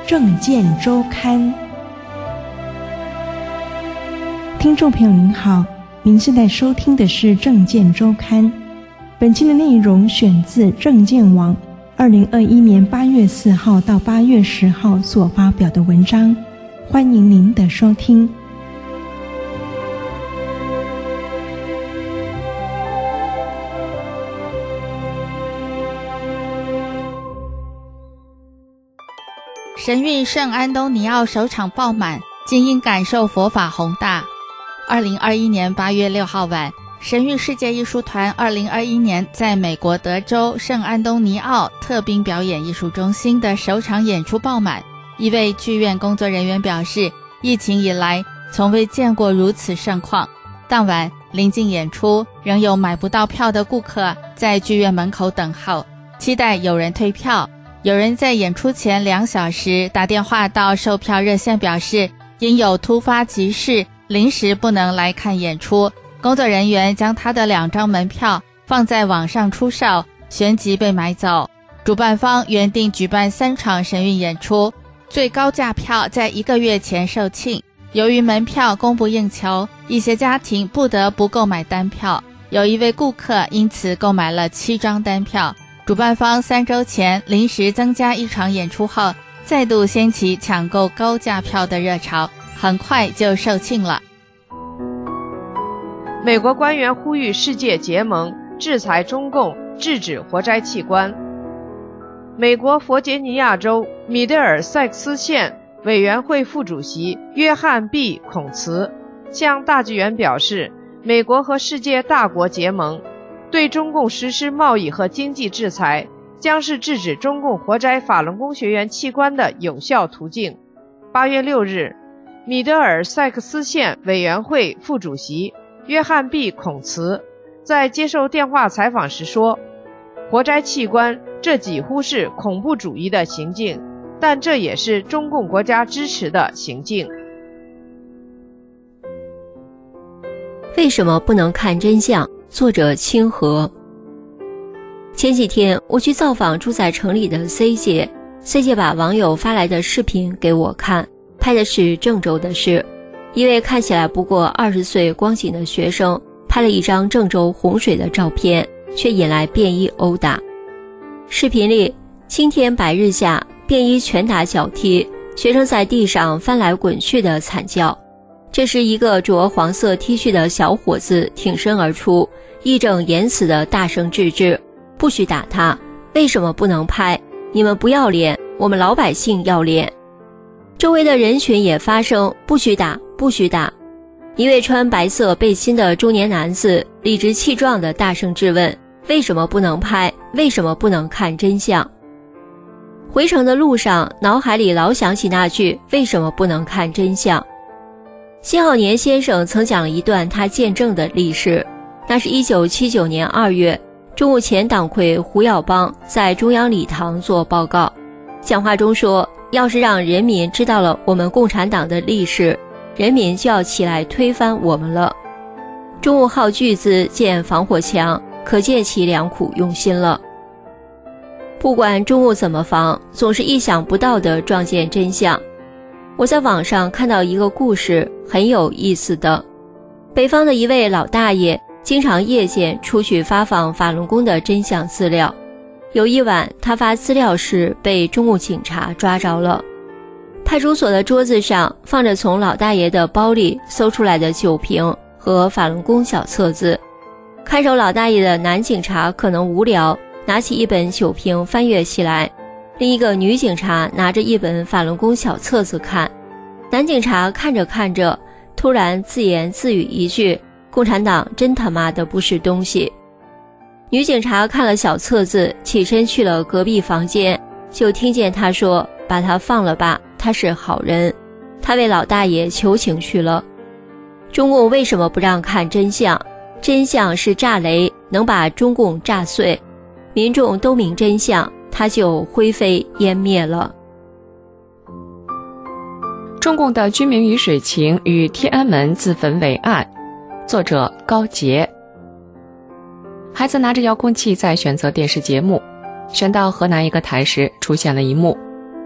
政见周刊。听众朋友您好，您现在收听的是政见周刊。本期的内容选自政见网2021年8月4号到8月10号所发表的文章，欢迎您的收听。 神谕圣安东尼奥首场爆满，精英感受佛法宏大。2021年8月6号晚，神谕世界艺术团2021年在美国德州圣安东尼奥特宾表演艺术中心的首场演出爆满。一位剧院工作人员表示，疫情以来从未见过如此盛况。当晚临近演出，仍有买不到票的顾客在剧院门口等候，期待有人退票。有人在演出前2小时打电话到售票热线表示，因有突发急事临时不能来看演出，工作人员将他的2张门票放在网上出售，旋即被买走。主办方原定举办3场神谕演出，最高价票在1个月前售罄。由于门票供不应求，一些家庭不得不购买单票，有一位顾客因此购买了7张单票。主办方3周前临时增加1场演出后，再度掀起抢购高价票的热潮，很快就售罄了。 美国官员呼吁世界结盟制裁中共，制止活摘器官。美国弗吉尼亚州米德尔塞克斯县委员会副主席约翰 ·B. 孔茨向大纪元表示，美国和世界大国结盟，对中共实施贸易和经济制裁，将是制止中共活摘法轮功学员器官的有效途径。8月6日，米德尔塞克斯县委员会副主席约翰 ·B. 孔茨在接受电话采访时说，活摘器官这几乎是恐怖主义的行径，但这也是中共国家支持的行径。 为什么不能看真相？作者清河。前几天我去造访住在城里的 C 姐把网友发来的视频给我看，拍的是郑州的事。一位看起来不过20岁光景的学生拍了一张郑州洪水的照片，却引来便衣殴打。视频里青天白日下，便衣拳打脚踢，学生在地上翻来滚去的惨叫。这时一个着黄色 T 恤的小伙子挺身而出，义正言辞地大声制止，不许打他，为什么不能拍？你们不要脸，我们老百姓要脸。周围的人群也发声，不许打，不许打。一位穿白色背心的中年男子理直气壮地大声质问，为什么不能拍？为什么不能看真相？回程的路上，脑海里老想起那句为什么不能看真相。辛浩年先生曾讲了一段他见证的历史，那是1979年2月，中共前党魁胡耀邦在中央礼堂做报告，讲话中说，要是让人民知道了我们共产党的历史，人民就要起来推翻我们了。中共耗巨资建防火墙，可见其良苦用心了。不管中共怎么防，总是意想不到地撞见真相。我在网上看到一个故事，很有意思的。北方的一位老大爷经常夜间出去发放法轮功的真相资料，有一晚他发资料时被中共警察抓着了。派出所的桌子上放着从老大爷的包里搜出来的酒瓶和法轮功小册子。看守老大爷的男警察可能无聊，拿起一本酒瓶翻阅起来，另一个女警察拿着一本法轮功小册子看。男警察看着看着，突然自言自语一句，共产党真他妈的不是东西。女警察看了小册子，起身去了隔壁房间，就听见他说，把他放了吧，他是好人。他为老大爷求情去了。中共为什么不让看真相？真相是炸雷，能把中共炸碎。民众都明真相，它就灰飞烟灭了。 中共的居民雨水情与天安门自焚为案，作者高杰。孩子拿着遥控器在选择电视节目，选到河南一个台时，出现了一幕：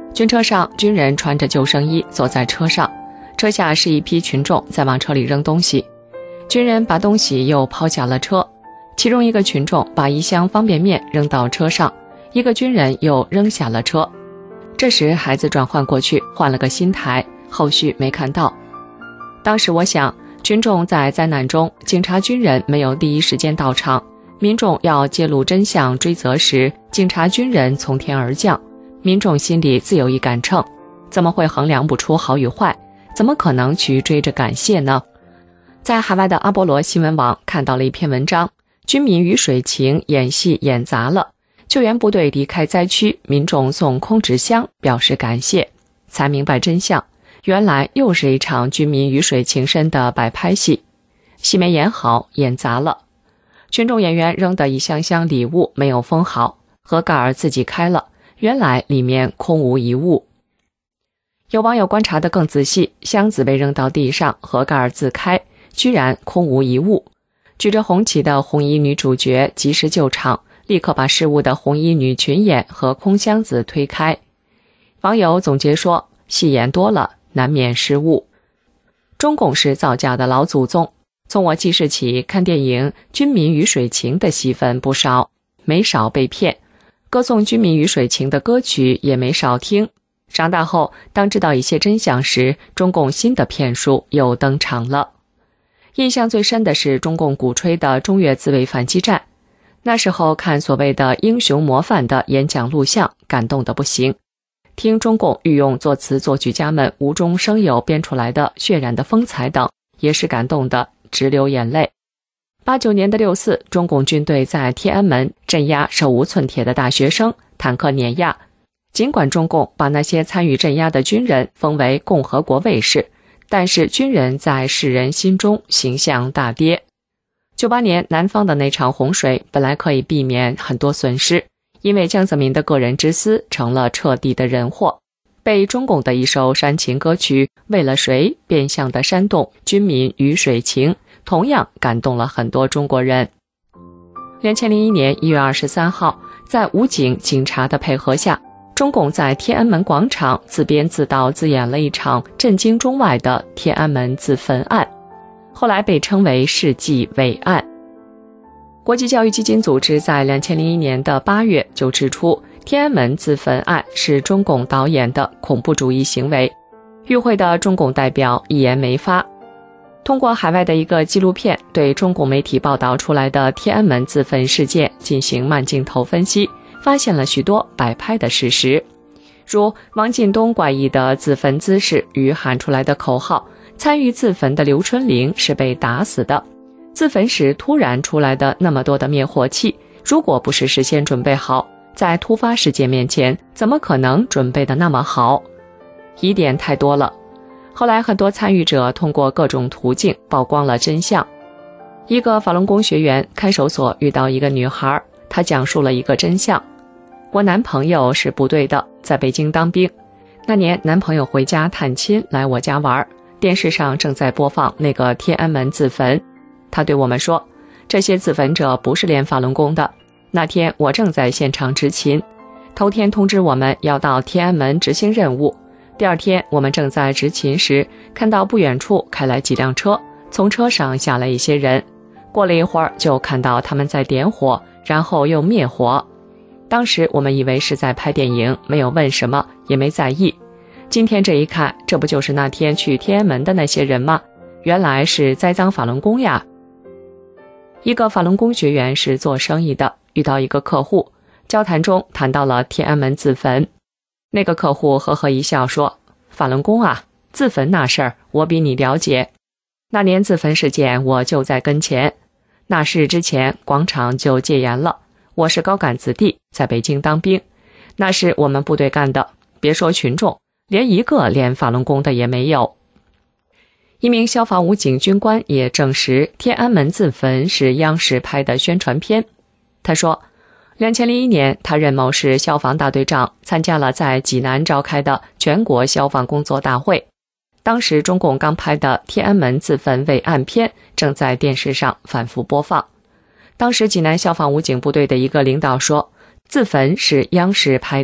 军车上，军人穿着救生衣坐在车上，车下是一批群众在往车里扔东西。军人把东西又抛下了车，其中一个群众把一箱方便面扔到车上，一个军人又扔下了车。这时孩子转换过去，换了个新台，后续没看到。当时我想，群众在灾难中，警察军人没有第一时间到场，民众要揭露真相追责时，警察军人从天而降，民众心里自有一杆秤，怎么会衡量不出好与坏？怎么可能去追着感谢呢？在海外的阿波罗新闻网看到了一篇文章，军民与水情演戏演砸了，救援部队离开灾区，民众送空纸箱表示感谢，才明白真相，原来又是一场军民鱼水情深的摆拍戏，戏没演好，演砸了。群众演员扔的一箱箱礼物没有封好，盒盖儿自己开了，原来里面空无一物。有网友观察得更仔细，箱子被扔到地上，盒盖儿自开，居然空无一物。举着红旗的红衣女主角及时救场，立刻把失误的红衣女群演和空箱子推开。网友总结说，戏演多了难免失误。中共是造假的老祖宗，从我记事起，看电影《军民鱼水情》的戏份不少，没少被骗，歌颂军民鱼水情的歌曲也没少听。长大后，当知道一些真相时，中共新的骗术又登场了。印象最深的是中共鼓吹的中越自卫反击战，那时候看所谓的英雄模范的演讲录像，感动得不行。听中共御用作词作曲家们无中生有编出来的血染的风采等，也是感动的直流眼泪。89年的6·4，中共军队在天安门镇压手无寸铁的大学生，坦克碾压。尽管中共把那些参与镇压的军人封为共和国卫士，但是军人在世人心中形象大跌。98年南方的那场洪水本来可以避免很多损失，因为江泽民的个人之私成了彻底的人祸，被中共的一首煽情歌曲《为了谁》变相的煽动军民鱼水情，同样感动了很多中国人。2001年1月23号，在武警警察的配合下，中共在天安门广场自编自导自演了一场震惊中外的天安门自焚案，后来被称为世纪伟案。国际教育基金组织在2001年的8月就指出，天安门自焚案是中共导演的恐怖主义行为，与会的中共代表一言没发。通过海外的一个纪录片对中共媒体报道出来的天安门自焚事件进行慢镜头分析，发现了许多摆拍的事实，如王近东怪异的自焚姿势与喊出来的口号，参与自焚的刘春玲是被打死的，自焚时突然出来的那么多的灭火器，如果不是事先准备好，在突发事件面前怎么可能准备的那么好？疑点太多了。后来很多参与者通过各种途径曝光了真相。一个法轮功学员看守所遇到一个女孩，她讲述了一个真相：我男朋友是部队的，在北京当兵。那年男朋友回家探亲，来我家玩，电视上正在播放那个天安门自焚。他对我们说，这些自焚者不是练法轮功的。那天我正在现场执勤，头天通知我们要到天安门执行任务。第二天我们正在执勤时，看到不远处开来几辆车，从车上下来一些人，过了一会儿就看到他们在点火，然后又灭火。当时我们以为是在拍电影，没有问什么，也没在意。今天这一看，这不就是那天去天安门的那些人吗？原来是栽赃法轮功呀。一个法轮功学员是做生意的，遇到一个客户，交谈中谈到了天安门自焚。那个客户呵呵一笑说，法轮功啊，自焚那事儿我比你了解。那年自焚事件我就在跟前，那事之前广场就戒严了，我是高干子弟，在北京当兵，那是我们部队干的，别说群众，连一个练法轮功的也没有。一名消防武警军官也证实，天安门自焚是央视拍的宣传片。他说，2001年他任某市消防大队长，参加了在济南召开的全国消防工作大会。当时中共刚拍的天安门自焚伟案片正在电视上反复播放。当时济南消防武警部队的一个领导说，自焚是央视拍的，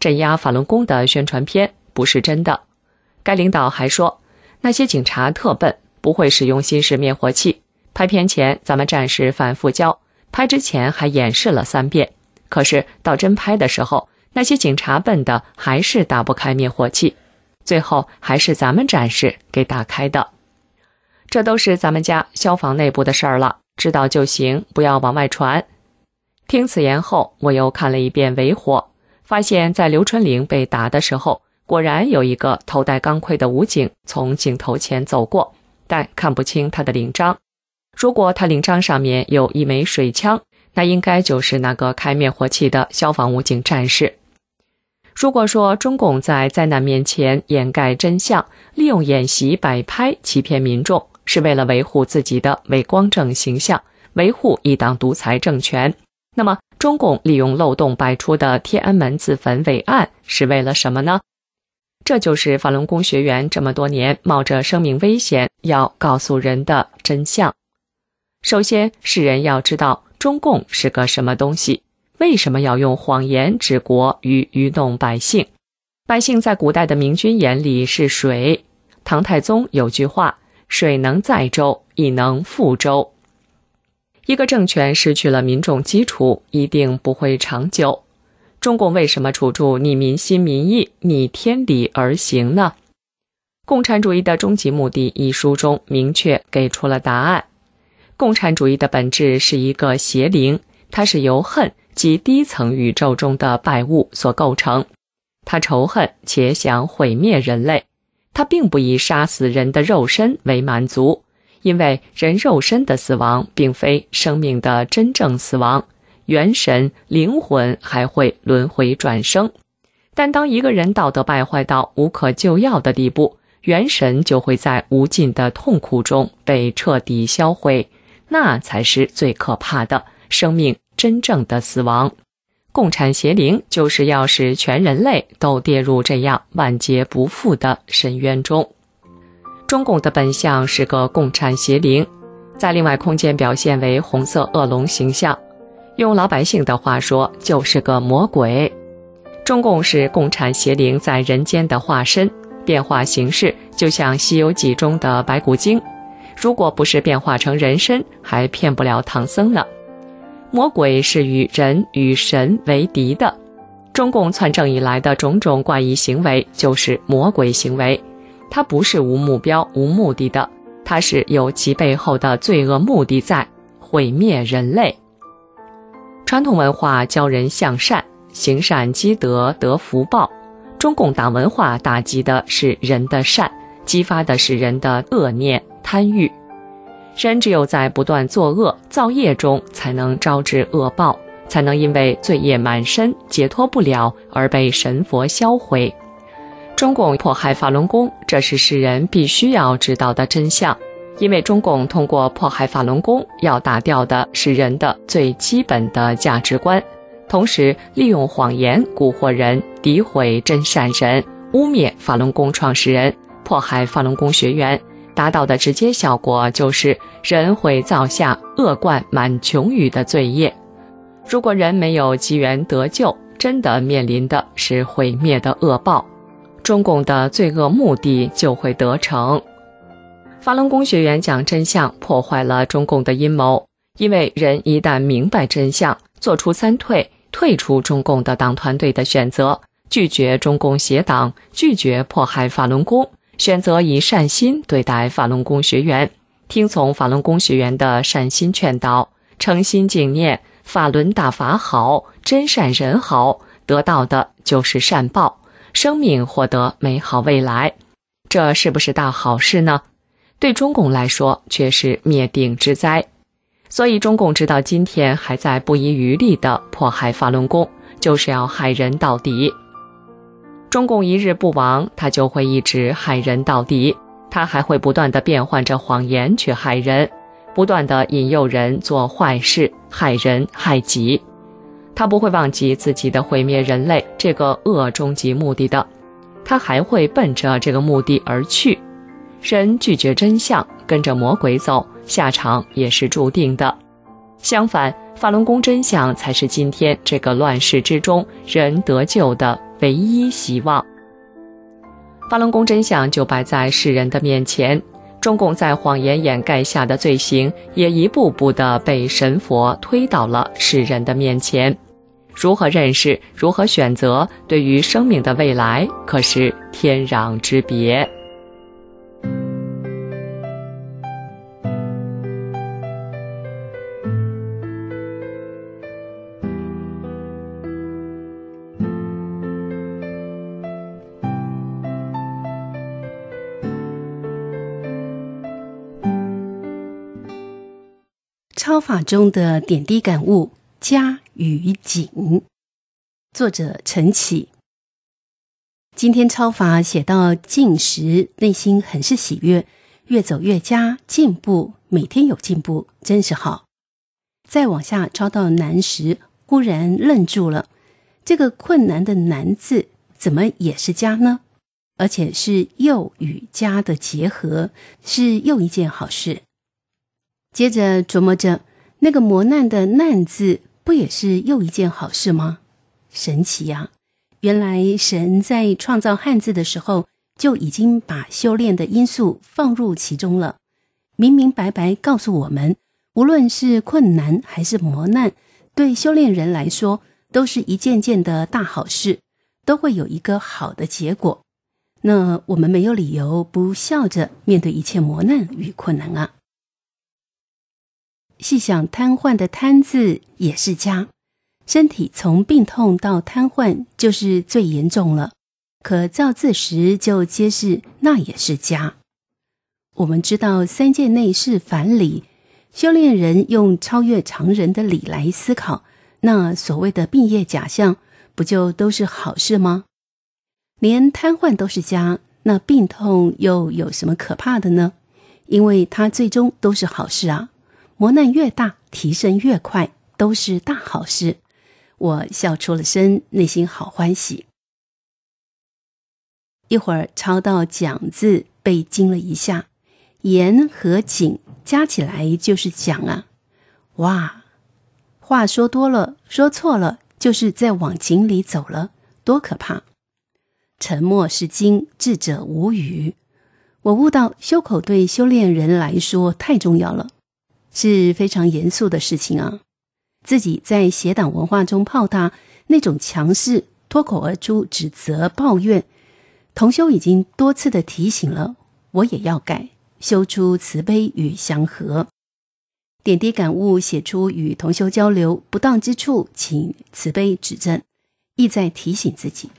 镇压法轮功的宣传片不是真的。该领导还说，那些警察特笨，不会使用新式灭火器。拍片前咱们战士反复教，拍之前还演示了3遍。可是到真拍的时候，那些警察笨的还是打不开灭火器，最后还是咱们战士给打开的。这都是咱们家消防内部的事儿了，知道就行，不要往外传。听此言后，我又看了一遍围火，发现在刘春玲被打的时候，果然有一个头戴钢盔的武警从镜头前走过，但看不清他的领章。如果他领章上面有一枚水枪，那应该就是那个开灭火器的消防武警战士。如果说中共在灾难面前掩盖真相，利用演习摆拍欺骗民众，是为了维护自己的伪光正形象，维护一党独裁政权，那么中共利用漏洞百出的天安门自焚伪案是为了什么呢？这就是法轮功学员这么多年冒着生命危险要告诉人的真相。首先，世人要知道中共是个什么东西，为什么要用谎言治国与愚弄百姓。百姓在古代的明君眼里是水，唐太宗有句话，水能载舟，亦能覆舟。一个政权失去了民众基础，一定不会长久。中共为什么处处逆民心民意、逆天理而行呢？《共产主义的终极目的》一书中明确给出了答案。共产主义的本质是一个邪灵，它是由恨及低层宇宙中的败物所构成。它仇恨且想毁灭人类，它并不以杀死人的肉身为满足，因为人肉身的死亡并非生命的真正死亡，元神、灵魂还会轮回转生。但当一个人道德败坏到无可救药的地步，元神就会在无尽的痛苦中被彻底销毁，那才是最可怕的生命真正的死亡。共产邪灵就是要使全人类都跌入这样万劫不复的深渊中。中共的本相是个共产邪灵，在另外空间表现为红色恶龙形象，用老百姓的话说就是个魔鬼。中共是共产邪灵在人间的化身，变化形式就像《西游记》中的白骨精，如果不是变化成人身，还骗不了唐僧呢。魔鬼是与人与神为敌的，中共篡政以来的种种怪异行为就是魔鬼行为，它不是无目标无目的的，它是有其背后的罪恶目的在，毁灭人类。传统文化教人向善，行善积德得福报，中共党文化打击的是人的善，激发的是人的恶念贪欲。人只有在不断作恶造业中才能招致恶报，才能因为罪业满身解脱不了而被神佛销毁。中共迫害法轮功，这是世人必须要知道的真相，因为中共通过迫害法轮功要打掉的是人的最基本的价值观，同时利用谎言蛊惑人，诋毁真善人，污蔑法轮功创始人，迫害法轮功学员，达到的直接效果就是人会造下恶贯满琼宇的罪业。如果人没有机缘得救，真的面临的是毁灭的恶报，中共的罪恶目的就会得逞。法轮功学员讲真相，破坏了中共的阴谋，因为人一旦明白真相，做出3退，退出中共的党团队的选择，拒绝中共邪党，拒绝迫害法轮功，选择以善心对待法轮功学员，听从法轮功学员的善心劝导，诚心敬念法轮大法好，真善人好，得到的就是善报，生命获得美好未来。这是不是大好事呢？对中共来说却是灭顶之灾。所以中共直到今天还在不遗余力地迫害法轮功，就是要害人到底。中共一日不亡，他就会一直害人到底，他还会不断地变换着谎言去害人，不断地引诱人做坏事，害人害己。他不会忘记自己的毁灭人类这个恶终极目的的，他还会奔着这个目的而去。人拒绝真相，跟着魔鬼走，下场也是注定的。相反，法轮功真相才是今天这个乱世之中人得救的唯一希望。法轮功真相就摆在世人的面前，中共在谎言掩盖下的罪行也一步步地被神佛推到了世人的面前。如何认识，如何选择，对于生命的未来可是天壤之别。 超法中的点滴感悟，家与景，作者陈启。今天超法写到静时，内心很是喜悦，越走越佳，进步，每天有进步，真是好。再往下抄到难时，忽然愣住了，这个困难的难字怎么也是家呢？而且是又与家的结合，是又一件好事。接着琢磨着，那个磨难的难字不也是又一件好事吗？神奇呀！原来神在创造汉字的时候，就已经把修炼的因素放入其中了，明明白白告诉我们，无论是困难还是磨难，对修炼人来说都是一件件的大好事，都会有一个好的结果。那我们没有理由不笑着面对一切磨难与困难啊！细想瘫痪的瘫字也是家，身体从病痛到瘫痪就是最严重了，可造字时就揭示那也是家。我们知道三界内是凡理，修炼人用超越常人的理来思考，那所谓的病业假象不就都是好事吗？连瘫痪都是家，那病痛又有什么可怕的呢？因为它最终都是好事啊。磨难越大，提升越快，都是大好事。我笑出了声，内心好欢喜。一会儿抄到讲字，被惊了一下，言和景加起来就是讲啊！哇，话说多了，说错了，就是在往井里走了，多可怕！沉默是金，智者无语。我悟到修口对修炼人来说太重要了，是非常严肃的事情啊！自己在邪党文化中泡大，那种强势脱口而出指责抱怨，同修已经多次的提醒了，我也要改，修出慈悲与祥和。点滴感悟写出与同修交流不当之处，请慈悲指正，意在提醒自己。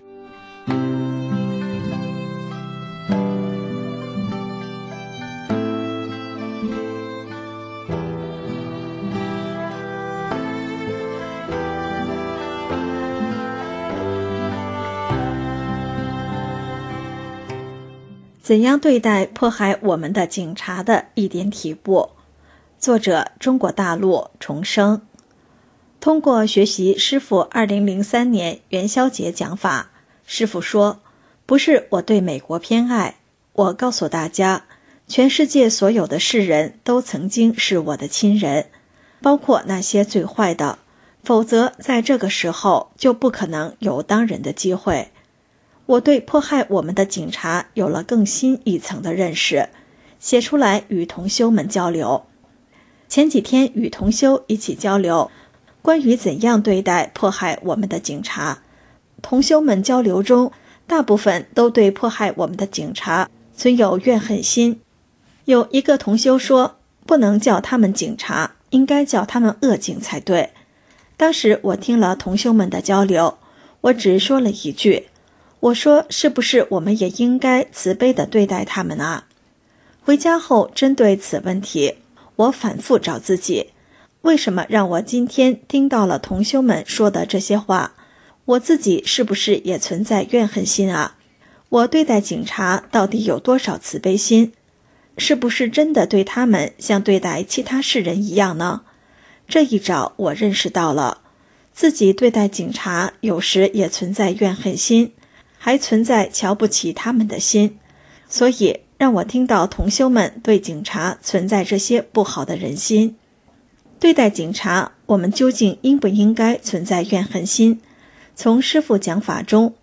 怎样对待迫害我们的警察的一点体悟。作者：中国大陆重生。通过学习师父2003年元宵节讲法，师父说，不是我对美国偏爱，我告诉大家，全世界所有的世人都曾经是我的亲人，包括那些最坏的，否则在这个时候就不可能有当人的机会。我对迫害我们的警察有了更新一层的认识，写出来与同修们交流。前几天与同修一起交流，关于怎样对待迫害我们的警察，同修们交流中，大部分都对迫害我们的警察存有怨恨心。有一个同修说，不能叫他们警察，应该叫他们恶警才对。当时我听了同修们的交流，我只说了一句，我说是不是我们也应该慈悲地对待他们啊？回家后针对此问题，我反复找自己，为什么让我今天听到了同修们说的这些话？我自己是不是也存在怨恨心啊？我对待警察到底有多少慈悲心？是不是真的对他们像对待其他世人一样呢？这一找我认识到了，自己对待警察有时也存在怨恨心，还存在瞧不起他们的心，所以让我听到同修们对警察存在这些不好的人心。对待警察，我们究竟应不应该存在怨恨心？从师父讲法中，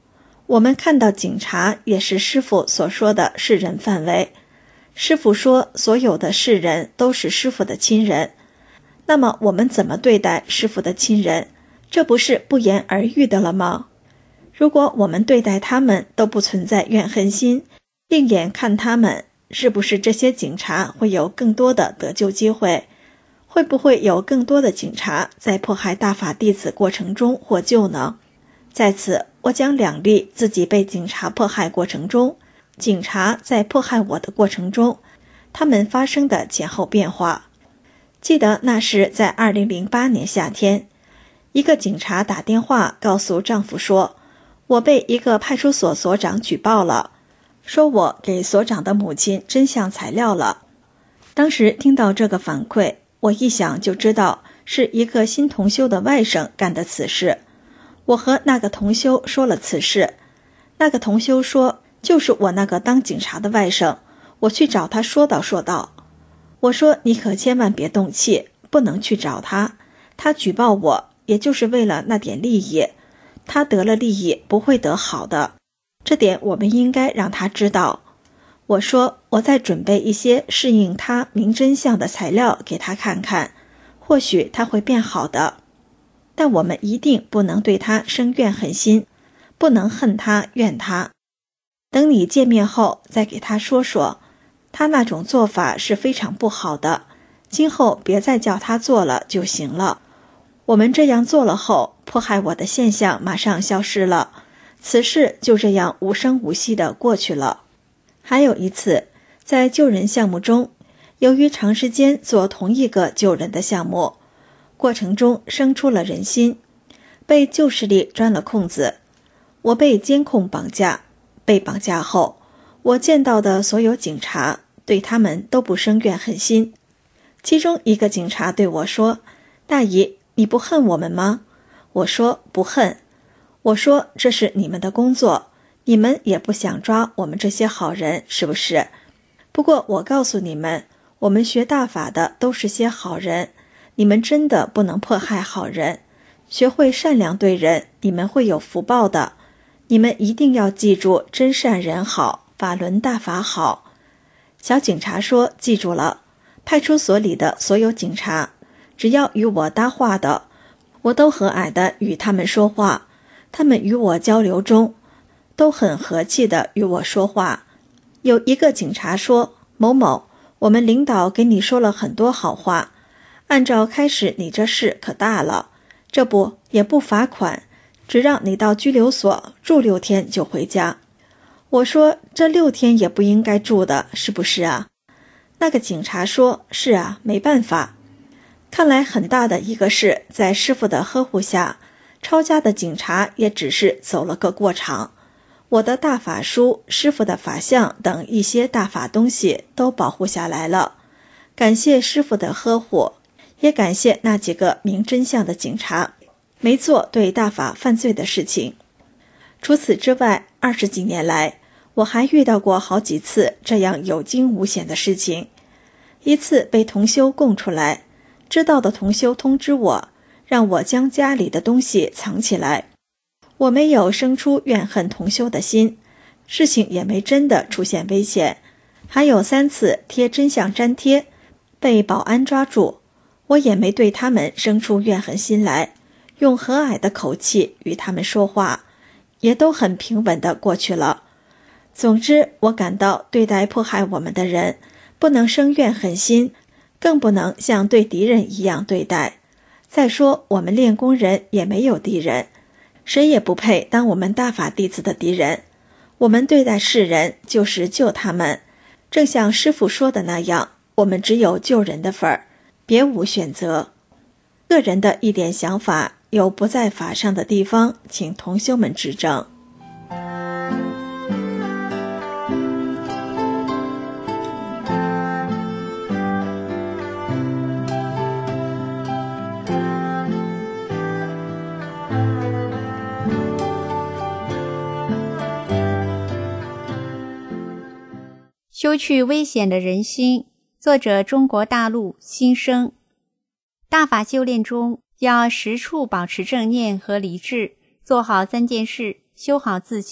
我们看到警察也是师父所说的世人范围。师父说所有的世人都是师父的亲人，那么我们怎么对待师父的亲人？这不是不言而喻的了吗？如果我们对待他们都不存在怨恨心，另眼看他们，是不是这些警察会有更多的得救机会？会不会有更多的警察在迫害大法弟子过程中获救呢？在此，我讲2例自己被警察迫害过程中，警察在迫害我的过程中，他们发生的前后变化。记得那是在2008年夏天，一个警察打电话告诉丈夫说，我被一个派出所所长举报了，说我给所长的母亲真相材料了。当时听到这个反馈，我一想就知道是一个新同修的外甥干的此事。我和那个同修说了此事，那个同修说就是我那个当警察的外甥，我去找他说道。我说你可千万别动气，不能去找他，他举报我也就是为了那点利益，他得了利益不会得好的，这点我们应该让他知道。我说我在准备一些适应他明真相的材料给他看看，或许他会变好的。但我们一定不能对他生怨恨心，不能恨他怨他。等你见面后再给他说说，他那种做法是非常不好的，今后别再叫他做了就行了。我们这样做了后，迫害我的现象马上消失了，此事就这样无声无息地过去了。还有一次，在救人项目中，由于长时间做同一个救人的项目，过程中生出了人心，被旧势力钻了空子。我被监控绑架，被绑架后，我见到的所有警察对他们都不生怨恨心。其中一个警察对我说，大姨，你不恨我们吗？我说不恨。我说这是你们的工作，你们也不想抓我们这些好人，是不是？不过我告诉你们，我们学大法的都是些好人，你们真的不能迫害好人，学会善良对人，你们会有福报的。你们一定要记住真善人好，法轮大法好。小警察说记住了。派出所里的所有警察，只要与我搭话的，我都和蔼地与他们说话，他们与我交流中都很和气地与我说话。有一个警察说，某某，我们领导给你说了很多好话，按照开始你这事可大了，这不也不罚款，只让你到拘留所住6天就回家。我说这6天也不应该住的，是不是啊？那个警察说，是啊，没办法。看来很大的一个事，在师父的呵护下，抄家的警察也只是走了个过场。我的大法书、师父的法相等一些大法东西都保护下来了。感谢师父的呵护，也感谢那几个明真相的警察，没做对大法犯罪的事情。除此之外，20几年来，我还遇到过好几次这样有惊无险的事情。一次被同修供出来，知道的同修通知我，让我将家里的东西藏起来。我没有生出怨恨同修的心，事情也没真的出现危险。还有3次贴真相粘贴，被保安抓住，我也没对他们生出怨恨心来，用和蔼的口气与他们说话，也都很平稳地过去了。总之，我感到对待迫害我们的人，不能生怨恨心，更不能像对敌人一样对待。再说，我们练功人也没有敌人，谁也不配当我们大法弟子的敌人。我们对待世人就是救他们，正像师父说的那样，我们只有救人的份儿，别无选择。个人的一点想法有不在法上的地方，请同修们指正。 修去危险的人心，作者中国大陆新生。大法修炼中要时处保持正念和理智，做好3件事，修好自己，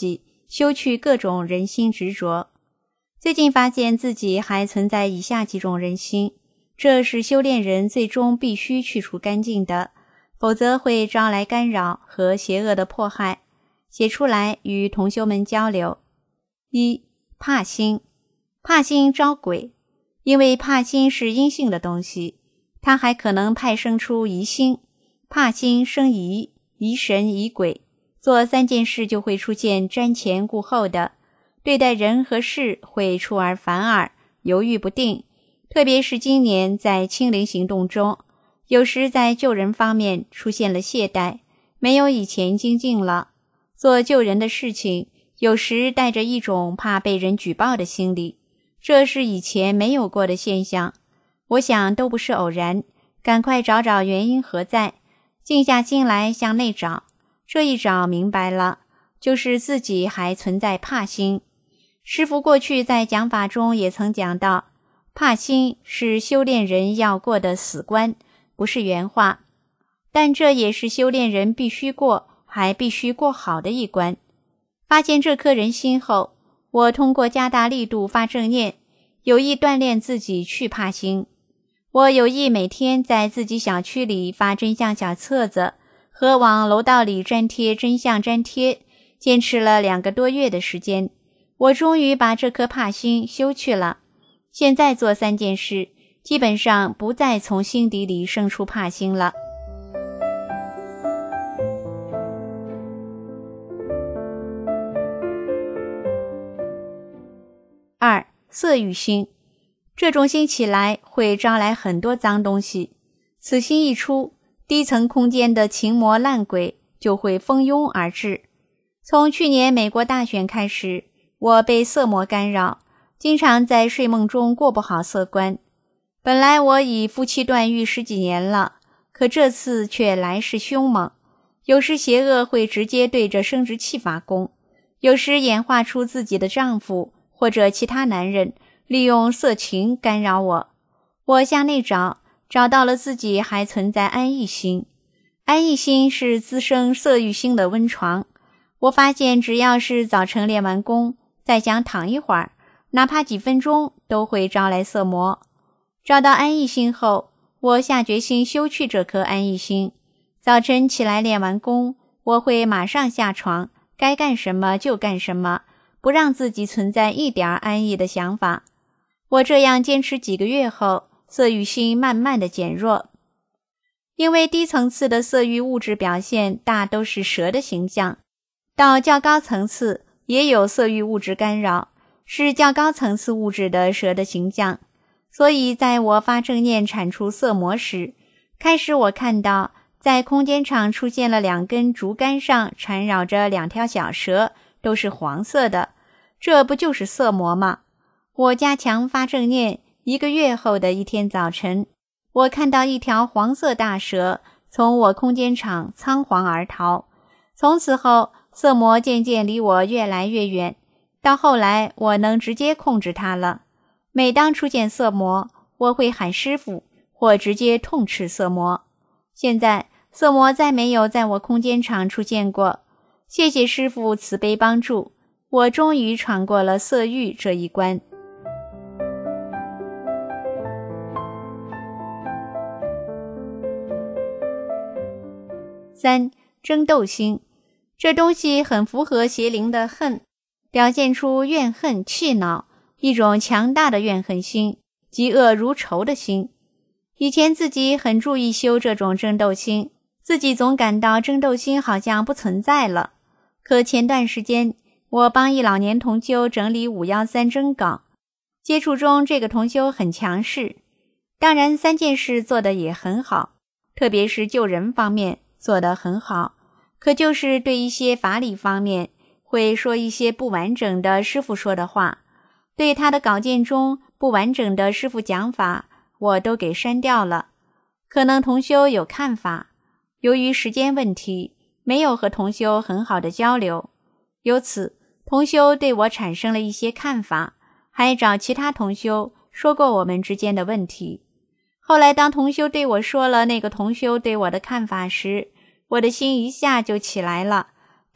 修去各种人心执着。最近发现自己还存在以下几种人心，这是修炼人最终必须去除干净的，否则会招来干扰和邪恶的迫害。写出来与同修们交流。一、怕心。怕心招鬼，因为怕心是阴性的东西，它还可能派生出疑心。怕心生疑，疑神疑鬼，做3件事就会出现瞻前顾后的，对待人和事会出尔反尔，犹豫不定。特别是今年在清零行动中，有时在救人方面出现了懈怠，没有以前精进了。做救人的事情，有时带着一种怕被人举报的心理，这是以前没有过的现象。我想都不是偶然，赶快找找原因何在，静下心来向内找。这一找明白了，就是自己还存在怕心。师父过去在讲法中也曾讲到，怕心是修炼人要过的死关，不是原话，但这也是修炼人必须过，还必须过好的一关。发现这颗人心后，我通过加大力度发正念，有意锻炼自己去怕心。我有意每天在自己小区里发真相小册子和往楼道里粘贴真相粘贴，坚持了2个多月的时间，我终于把这颗怕心修去了。现在做3件事，基本上不再从心底里生出怕心了。2、色欲心。这种心起来会招来很多脏东西，此心一出，低层空间的情魔烂鬼就会蜂拥而至。从去年美国大选开始，我被色魔干扰，经常在睡梦中过不好色关。本来我已夫妻断欲10几年了，可这次却来势凶猛，有时邪恶会直接对着生殖器发功，有时演化出自己的丈夫或者其他男人利用色情干扰我。我向内找，找到了自己还存在安逸心。安逸心是滋生色欲心的温床。我发现只要是早晨练完功，再想躺一会儿，哪怕几分钟都会招来色魔。找到安逸心后，我下决心修去这颗安逸心。早晨起来练完功，我会马上下床，该干什么就干什么，不让自己存在一点安逸的想法。我这样坚持几个月后，色欲心慢慢的减弱。因为低层次的色欲物质表现大都是蛇的形象，到较高层次也有色欲物质干扰，是较高层次物质的蛇的形象。所以在我发正念铲除色魔时，开始我看到在空间场出现了2根竹竿上缠绕着2条小蛇，都是黄色的，这不就是色魔吗？我加强发正念1个月后的一天早晨，我看到一条黄色大蛇从我空间场仓皇而逃。从此后，色魔渐渐离我越来越远，到后来我能直接控制它了。每当出现色魔，我会喊师父，或直接痛斥色魔。现在色魔再没有在我空间场出现过，谢谢师父慈悲帮助，我终于闯过了色欲这一关。3、争斗心。这东西很符合邪灵的恨，表现出怨恨、气恼，一种强大的怨恨心，嫉恶如仇的心。以前自己很注意修这种争斗心，自己总感到争斗心好像不存在了。可前段时间，我帮一老年同修整理513征稿，接触中这个同修很强势，当然3件事做得也很好，特别是救人方面做得很好，可就是对一些法理方面会说一些不完整的师父说的话，对他的稿件中不完整的师父讲法我都给删掉了。可能同修有看法，由于时间问题没有和同修很好的交流，由此同修对我产生了一些看法，还找其他同修说过我们之间的问题。后来当同修对我说了那个同修对我的看法时，我的心一下就起来了，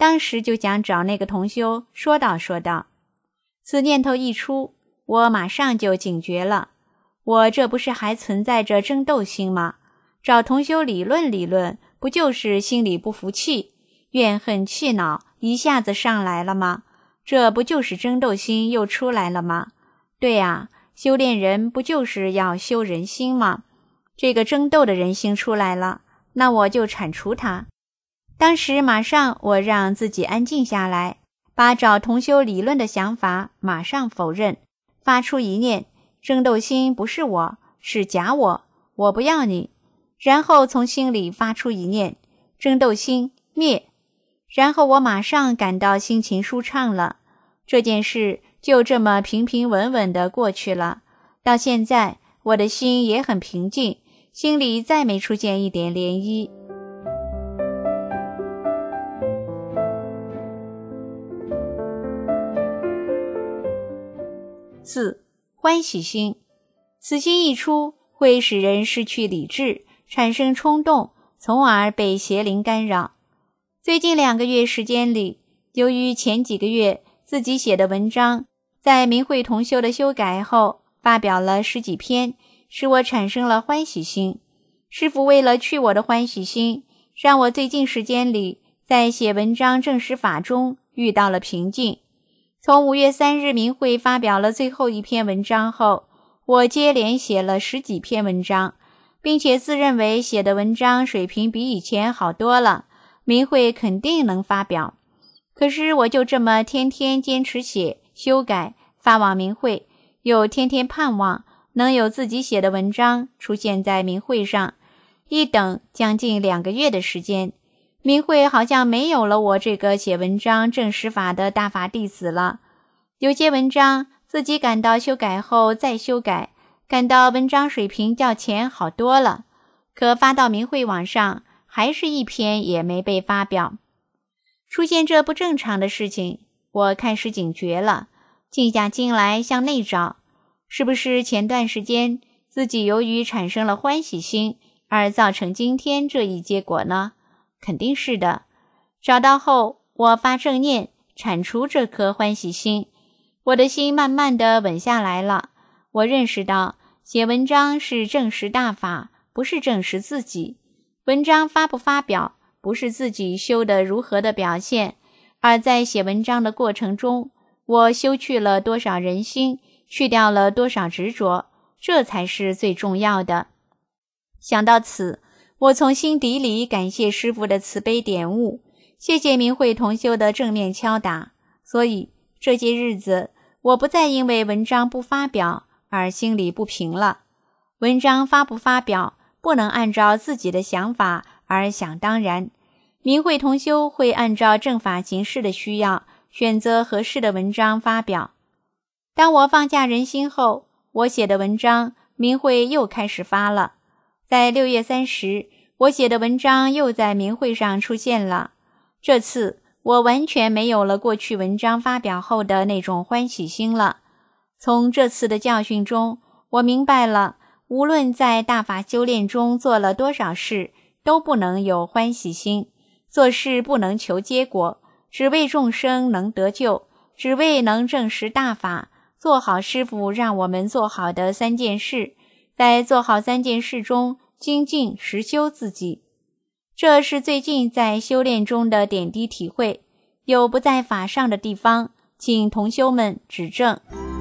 当时就想找那个同修说道。此念头一出，我马上就警觉了，我这不是还存在着争斗心吗？找同修理论，不就是心里不服气，怨恨气恼一下子上来了吗？这不就是争斗心又出来了吗？对啊，修炼人不就是要修人心吗？这个争斗的人心出来了，那我就铲除它。当时马上我让自己安静下来，把找同修理论的想法马上否认，发出一念，争斗心不是我，是假我不要你。然后从心里发出一念，争斗心灭。然后我马上感到心情舒畅了，这件事就这么平平稳稳地过去了。到现在我的心也很平静，心里再没出现一点涟漪。4. 欢喜心。此心一出，会使人失去理智，产生冲动，从而被邪灵干扰。最近2个月时间里，由于前几个月自己写的文章在明慧同修的修改后发表了10几篇，使我产生了欢喜心。师父为了去我的欢喜心，让我最近时间里在写文章证实法中遇到了瓶颈。从5月3日明慧发表了最后一篇文章后，我接连写了10几篇文章，并且自认为写的文章水平比以前好多了，明慧肯定能发表。可是我就这么天天坚持写、修改、发往明慧，又天天盼望能有自己写的文章出现在明慧上，一等将近2个月的时间，明慧好像没有了我这个写文章证实法的大法弟子了。有些文章自己感到修改后再修改，感到文章水平较前好多了，可发到明慧网上还是一篇也没被发表。出现这不正常的事情，我开始警觉了，静下心来向内找，是不是前段时间自己由于产生了欢喜心而造成今天这一结果呢？肯定是的。找到后，我发正念铲除这颗欢喜心，我的心慢慢地稳下来了。我认识到写文章是证实大法，不是证实自己。文章发不发表，不是自己修得如何的表现，而在写文章的过程中，我修去了多少人心，去掉了多少执着，这才是最重要的。想到此，我从心底里感谢师父的慈悲点悟，谢谢明慧同修的正面敲打。所以这些日子，我不再因为文章不发表而心里不平了。文章发不发表，不能按照自己的想法而想当然。明慧同修会按照正法行事的需要，选择合适的文章发表。当我放下人心后，我写的文章明慧又开始发了。在6月30，我写的文章又在明慧上出现了。这次我完全没有了过去文章发表后的那种欢喜心了。从这次的教训中，我明白了，无论在大法修炼中做了多少事，都不能有欢喜心。做事不能求结果，只为众生能得救，只为能证实大法，做好师父让我们做好的3件事，在做好3件事中精进实修自己。这是最近在修炼中的点滴体会，有不在法上的地方，请同修们指正。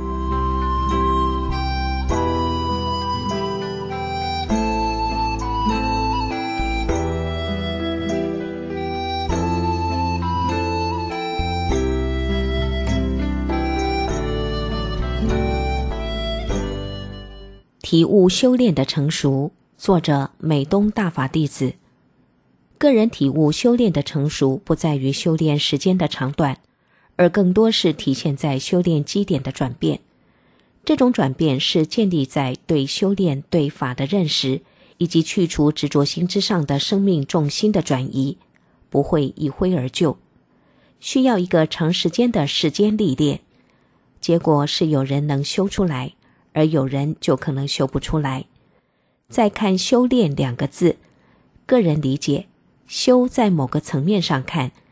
体悟修炼的成熟，作者美东大法弟子。个人体悟修炼的成熟，不在于修炼时间的长短，而更多是体现在修炼基点的转变。这种转变是建立在对修炼对法的认识，以及去除执着心之上的生命重心的转移，不会一挥而就，需要一个长时间的时间历练。结果是有人能修出来，而有人就可能修不出来。再看修炼2个字，个人理解，修在某个层面上看，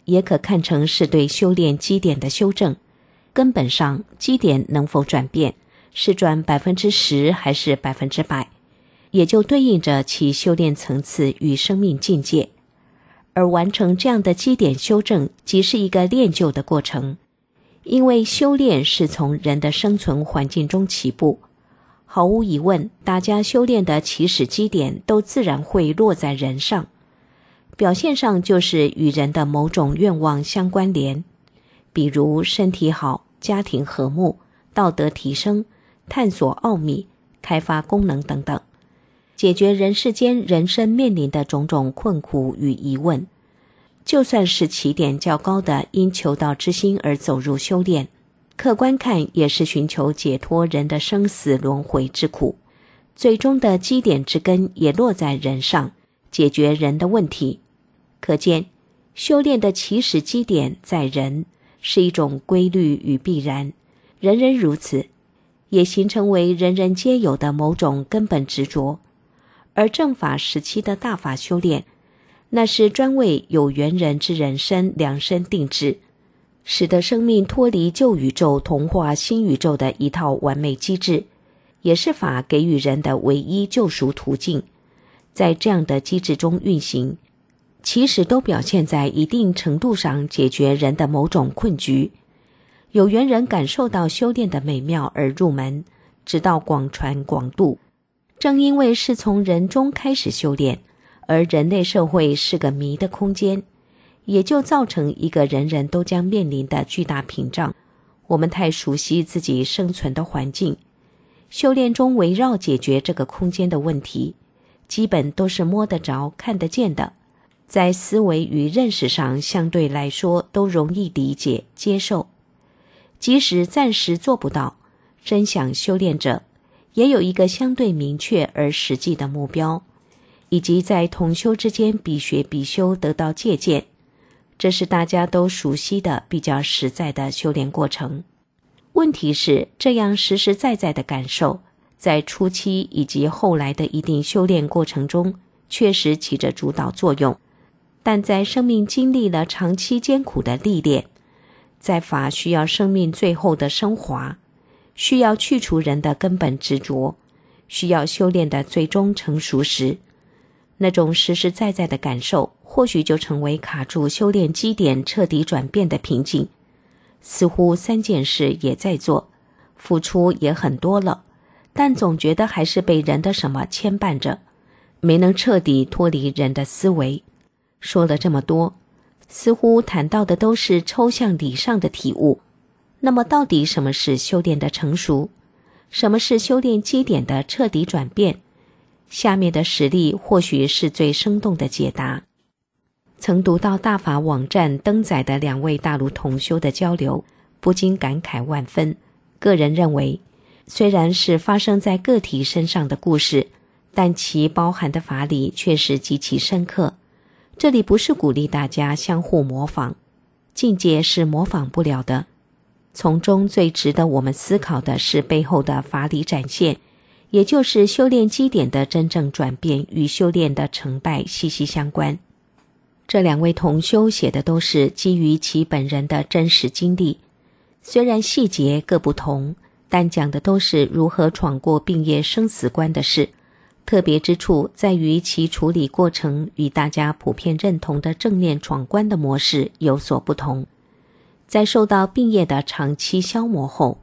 也可看成是对修炼基点的修正。根本上，基点能否转变，是转 10% 还是 100%， 也就对应着其修炼层次与生命境界。而完成这样的基点修正，即是一个练就的过程。因为修炼是从人的生存环境中起步，毫无疑问，大家修炼的起始基点都自然会落在人上，表现上就是与人的某种愿望相关联，比如身体好、家庭和睦、道德提升、探索奥秘、开发功能等等，解决人世间人生面临的种种困苦与疑问。就算是起点较高的因求道之心而走入修炼，客观看也是寻求解脱人的生死轮回之苦，最终的基点之根也落在人上，解决人的问题。可见修炼的起始基点在人，是一种规律与必然，人人如此，也形成为人人皆有的某种根本执着。而正法时期的大法修炼，那是专为有缘人之人生量身定制，使得生命脱离旧宇宙同化新宇宙的一套完美机制，也是法给予人的唯一救赎途径。在这样的机制中运行，其实都表现在一定程度上解决人的某种困局。有缘人感受到修炼的美妙而入门，直到广传广度。正因为是从人中开始修炼，而人类社会是个迷的空间，也就造成一个人人都将面临的巨大屏障。我们太熟悉自己生存的环境，修炼中围绕解决这个空间的问题，基本都是摸得着、看得见的，在思维与认识上相对来说都容易理解、接受。即使暂时做不到，真想修炼者也有一个相对明确而实际的目标，以及在同修之间比学比修得到借鉴，这是大家都熟悉的比较实在的修炼过程。问题是，这样实实在在的感受，在初期以及后来的一定修炼过程中确实起着主导作用，但在生命经历了长期艰苦的历练，在法需要生命最后的升华，需要去除人的根本执着，需要修炼的最终成熟时，那种实实在在的感受或许就成为卡住修炼基点彻底转变的瓶颈。似乎3件事也在做，付出也很多了，但总觉得还是被人的什么牵绊着，没能彻底脱离人的思维。说了这么多，似乎谈到的都是抽象理上的体悟。那么到底什么是修炼的成熟？什么是修炼基点的彻底转变？下面的实例或许是最生动的解答。曾读到大法网站登载的2位大陆同修的交流，不禁感慨万分。个人认为，虽然是发生在个体身上的故事，但其包含的法理却是极其深刻。这里不是鼓励大家相互模仿，境界是模仿不了的。从中最值得我们思考的是背后的法理展现，也就是修炼基点的真正转变与修炼的成败息息相关。这2位同修写的都是基于其本人的真实经历，虽然细节各不同，但讲的都是如何闯过病业生死关的事。特别之处在于其处理过程与大家普遍认同的正念闯关的模式有所不同。在受到病业的长期消磨后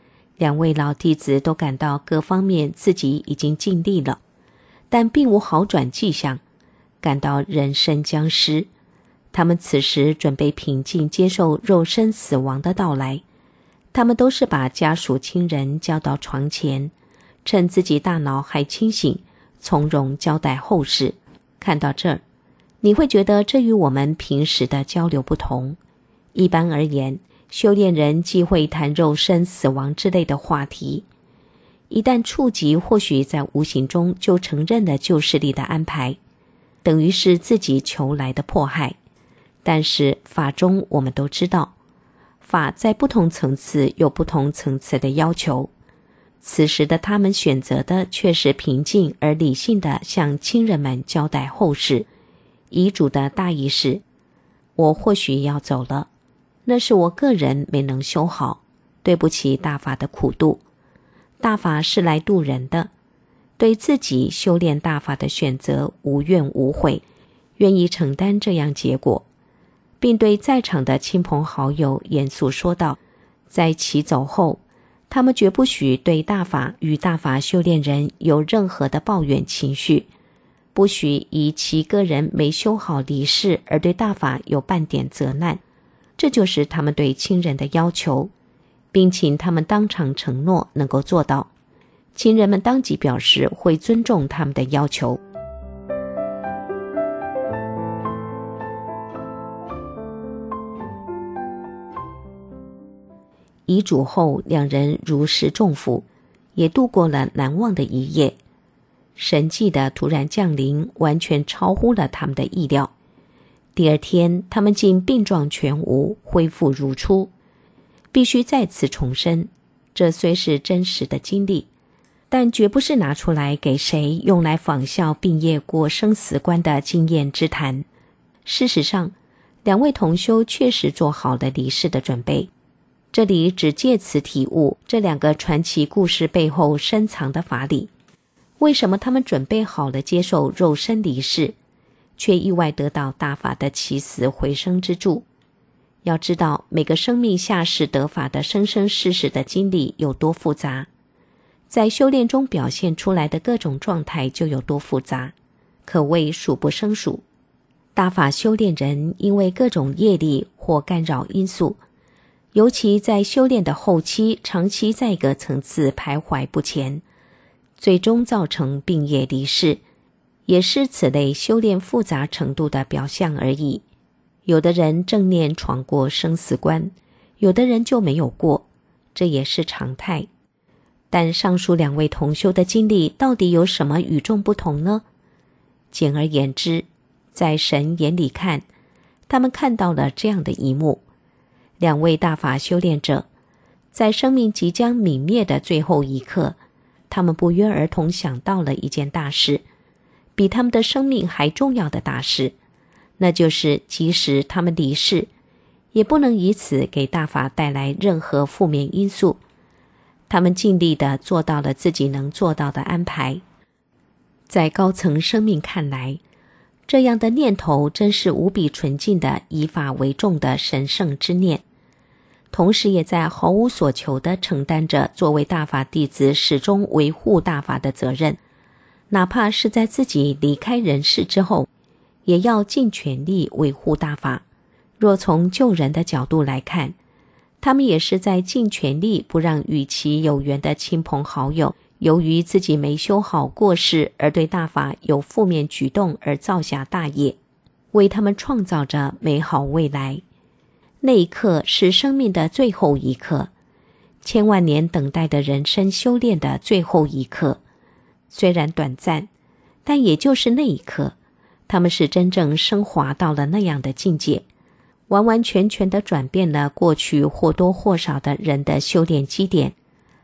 ，2位老弟子都感到各方面自己已经尽力了，但并无好转迹象，感到人生将失。他们此时准备平静接受肉身死亡的到来，他们都是把家属亲人叫到床前，趁自己大脑还清醒，从容交代后事。看到这儿，你会觉得这与我们平时的交流不同。一般而言，修炼人忌讳谈肉身死亡之类的话题，一旦触及，或许在无形中就承认了旧势力的安排，等于是自己求来的迫害。但是法中我们都知道，法在不同层次有不同层次的要求，此时的他们选择的却是平静而理性地向亲人们交代后事。遗嘱的大意是， 我或许要走了，那是我个人没能修好，对不起大法的苦度。大法是来度人的，对自己修炼大法的选择无怨无悔，愿意承担这样结果，并对在场的亲朋好友严肃说道，在其走后，他们绝不许对大法与大法修炼人有任何的抱怨情绪，不许以其个人没修好离世而对大法有半点责难，这就是他们对亲人的要求，并请他们当场承诺能够做到。亲人们当即表示会尊重他们的要求。遗嘱后，两人如释重负，也度过了难忘的一夜。神迹的突然降临完全超乎了他们的意料。第二天，他们竟病状全无，恢复如初。必须再次重申，这虽是真实的经历，但绝不是拿出来给谁用来仿效并业过生死关的经验之谈。事实上，两位同修确实做好了离世的准备。这里只借此体悟这两个传奇故事背后深藏的法理。为什么他们准备好了接受肉身离世，却意外得到大法的起死回生之助？要知道，每个生命下世得法的生生世世的经历有多复杂，在修炼中表现出来的各种状态就有多复杂，可谓数不胜数。大法修炼人因为各种业力或干扰因素，尤其在修炼的后期，长期在一个层次徘徊不前，最终造成病业离世，也是此类修炼复杂程度的表象而已。有的人正念闯过生死关，有的人就没有过，这也是常态。但上述两位同修的经历到底有什么与众不同呢？简而言之，在神眼里看，他们看到了这样的一幕：两位大法修炼者，在生命即将泯灭的最后一刻，他们不约而同想到了一件大事，比他们的生命还重要的大事，那就是即使他们离世，也不能以此给大法带来任何负面因素。他们尽力地做到了自己能做到的安排。在高层生命看来，这样的念头真是无比纯净的以法为重的神圣之念，同时也在毫无所求地承担着作为大法弟子始终维护大法的责任，哪怕是在自己离开人世之后，也要尽全力维护大法。若从救人的角度来看，他们也是在尽全力不让与其有缘的亲朋好友由于自己没修好过世而对大法有负面举动而造下大业，为他们创造着美好未来。那一刻是生命的最后一刻，千万年等待的人生修炼的最后一刻。虽然短暂，但也就是那一刻，他们是真正升华到了那样的境界，完完全全地转变了过去或多或少的人的修炼基点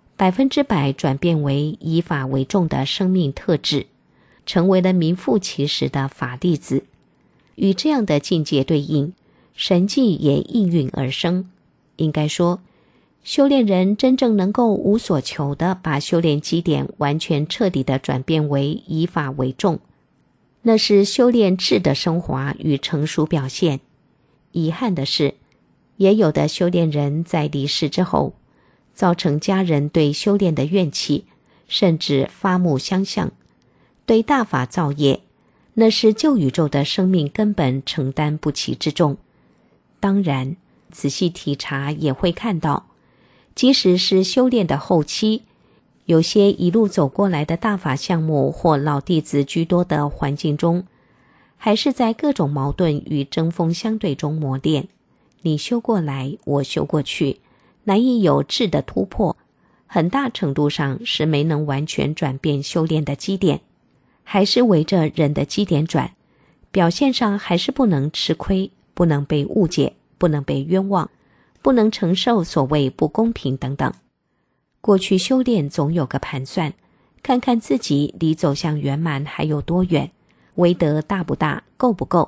，100%转变为以法为重的生命特质，成为了名副其实的法弟子。与这样的境界对应，神迹也应运而生。应该说，修炼人真正能够无所求地把修炼基点完全彻底地转变为以法为重，那是修炼质的升华与成熟表现。遗憾的是，也有的修炼人在离世之后，造成家人对修炼的怨气，甚至发怒相向，对大法造业，那是旧宇宙的生命根本承担不起之重。当然，仔细体察也会看到，即使是修炼的后期，有些一路走过来的大法项目或老弟子居多的环境中，还是在各种矛盾与针锋相对中磨练。你修过来，我修过去，难以有质的突破，很大程度上是没能完全转变修炼的基点，还是围着人的基点转，表现上还是不能吃亏，不能被误解，不能被冤枉，不能承受所谓不公平等等。过去修炼总有个盘算，看看自己离走向圆满还有多远，威德大不大，够不够，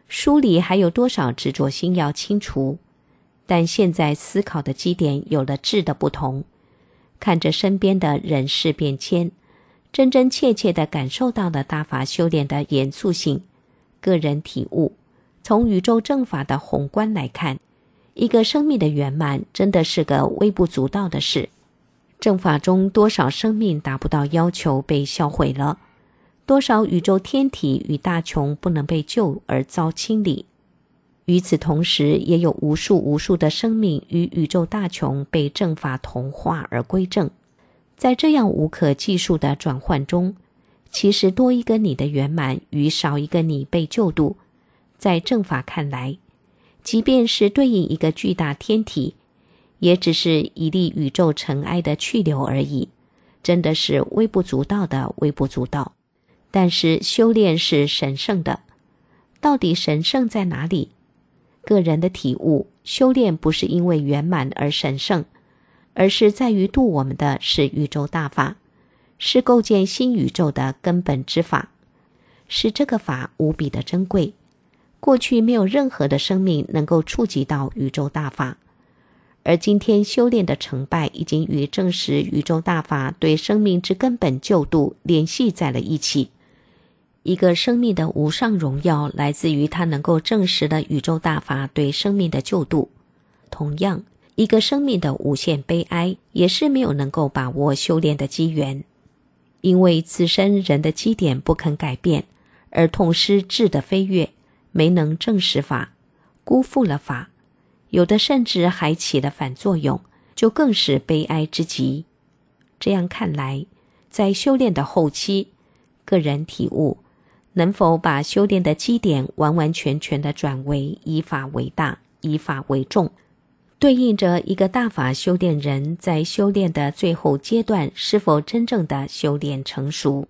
书里还有多少执着心要清除，但现在思考的基点有了质的不同，看着身边的人事变迁，真真切切地感受到了大法修炼的严肃性。个人体悟，从宇宙正法的宏观来看，一个生命的圆满真的是个微不足道的事。正法中多少生命达不到要求被销毁了，多少宇宙天体与大穷不能被救而遭清理。与此同时，也有无数的生命与宇宙大穷被正法同化而归正。在这样无可计数的转换中，其实多一个你的圆满与少一个你被救度，在正法看来，即便是对应一个巨大天体，也只是一粒宇宙尘埃的去留而已，真的是微不足道的微不足道。但是修炼是神圣的，到底神圣在哪里？个人的体悟，修炼不是因为圆满而神圣，而是在于度我们的是宇宙大法，是构建新宇宙的根本之法，是这个法无比的珍贵。过去没有任何的生命能够触及到宇宙大法，而今天修炼的成败已经与证实宇宙大法对生命之根本救度联系在了一起。一个生命的无上荣耀来自于它能够证实了宇宙大法对生命的救度，同样一个生命的无限悲哀也是没有能够把握修炼的机缘，因为自身人的基点不肯改变，而痛失质的飞跃，没能证实法，辜负了法，有的甚至还起了反作用，就更是悲哀之极。这样看来，在修炼的后期，个人体悟能否把修炼的基点完完全全地转为以法为大，以法为重，对应着一个大法修炼人在修炼的最后阶段是否真正的修炼成熟。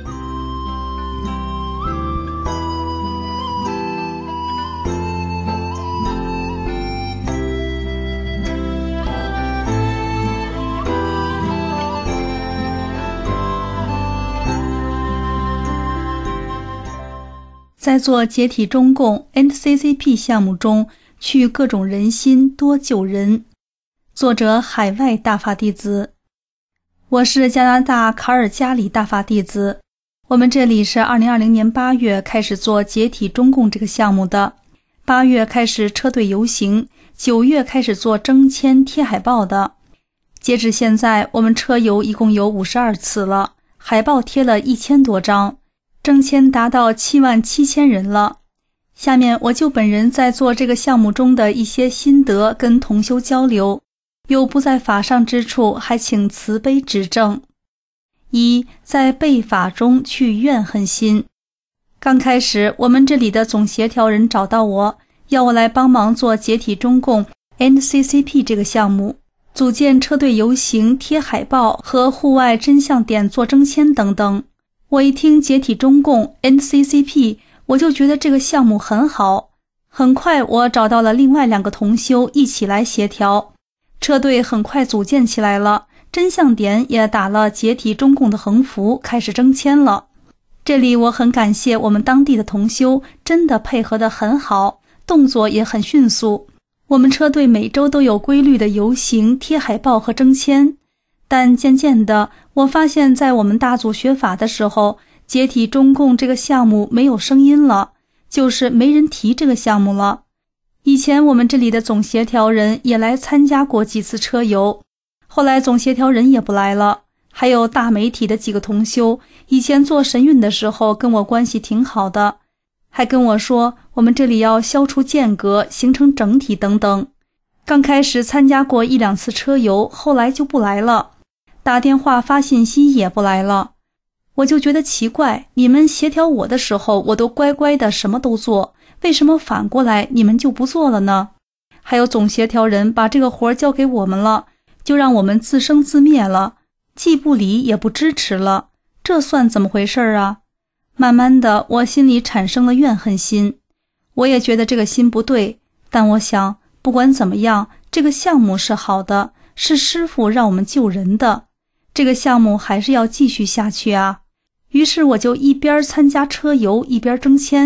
在做解体中共 NCCP 项目中，去各种人心多救人。作者海外大法弟子。我是加拿大卡尔加里大法弟子。我们这里是2020年8月开始做解体中共这个项目的。8月开始车队游行，9月开始做征签贴海报的。截止现在，我们车游一共有52次了，海报贴了1000多张。征签达到77000人了。下面我就本人在做这个项目中的一些心得跟同修交流，有不在法上之处，还请慈悲指正。一，在背法中去怨恨心。刚开始我们这里的总协调人找到我，要我来帮忙做解体中共 NCCP 这个项目，组建车队游行、贴海报和户外真相点做征签等等。我一听解体中共 NCCP， 我就觉得这个项目很好。很快我找到了另外2个同修一起来协调，车队很快组建起来了，真相点也打了解体中共的横幅，开始征签了。这里我很感谢我们当地的同修，真的配合得很好，动作也很迅速。我们车队每周都有规律的游行、贴海报和征签。但渐渐的，我发现在我们大组学法的时候，解体中共这个项目没有声音了，就是没人提这个项目了。以前我们这里的总协调人也来参加过几次车游，后来总协调人也不来了。还有大媒体的几个同修，以前做神韵的时候跟我关系挺好的，还跟我说我们这里要消除间隔，形成整体等等。刚开始参加过1、2次车游，后来就不来了。打电话发信息也不来了，我就觉得奇怪，你们协调我的时候我都乖乖的什么都做，为什么反过来你们就不做了呢？还有总协调人把这个活交给我们了，就让我们自生自灭了，既不理也不支持了，这算怎么回事啊？慢慢的我心里产生了怨恨心，我也觉得这个心不对，但我想不管怎么样，这个项目是好的，是师父让我们救人的，这个项目还是要继续下去啊。于是我就一边参加车游一边征签，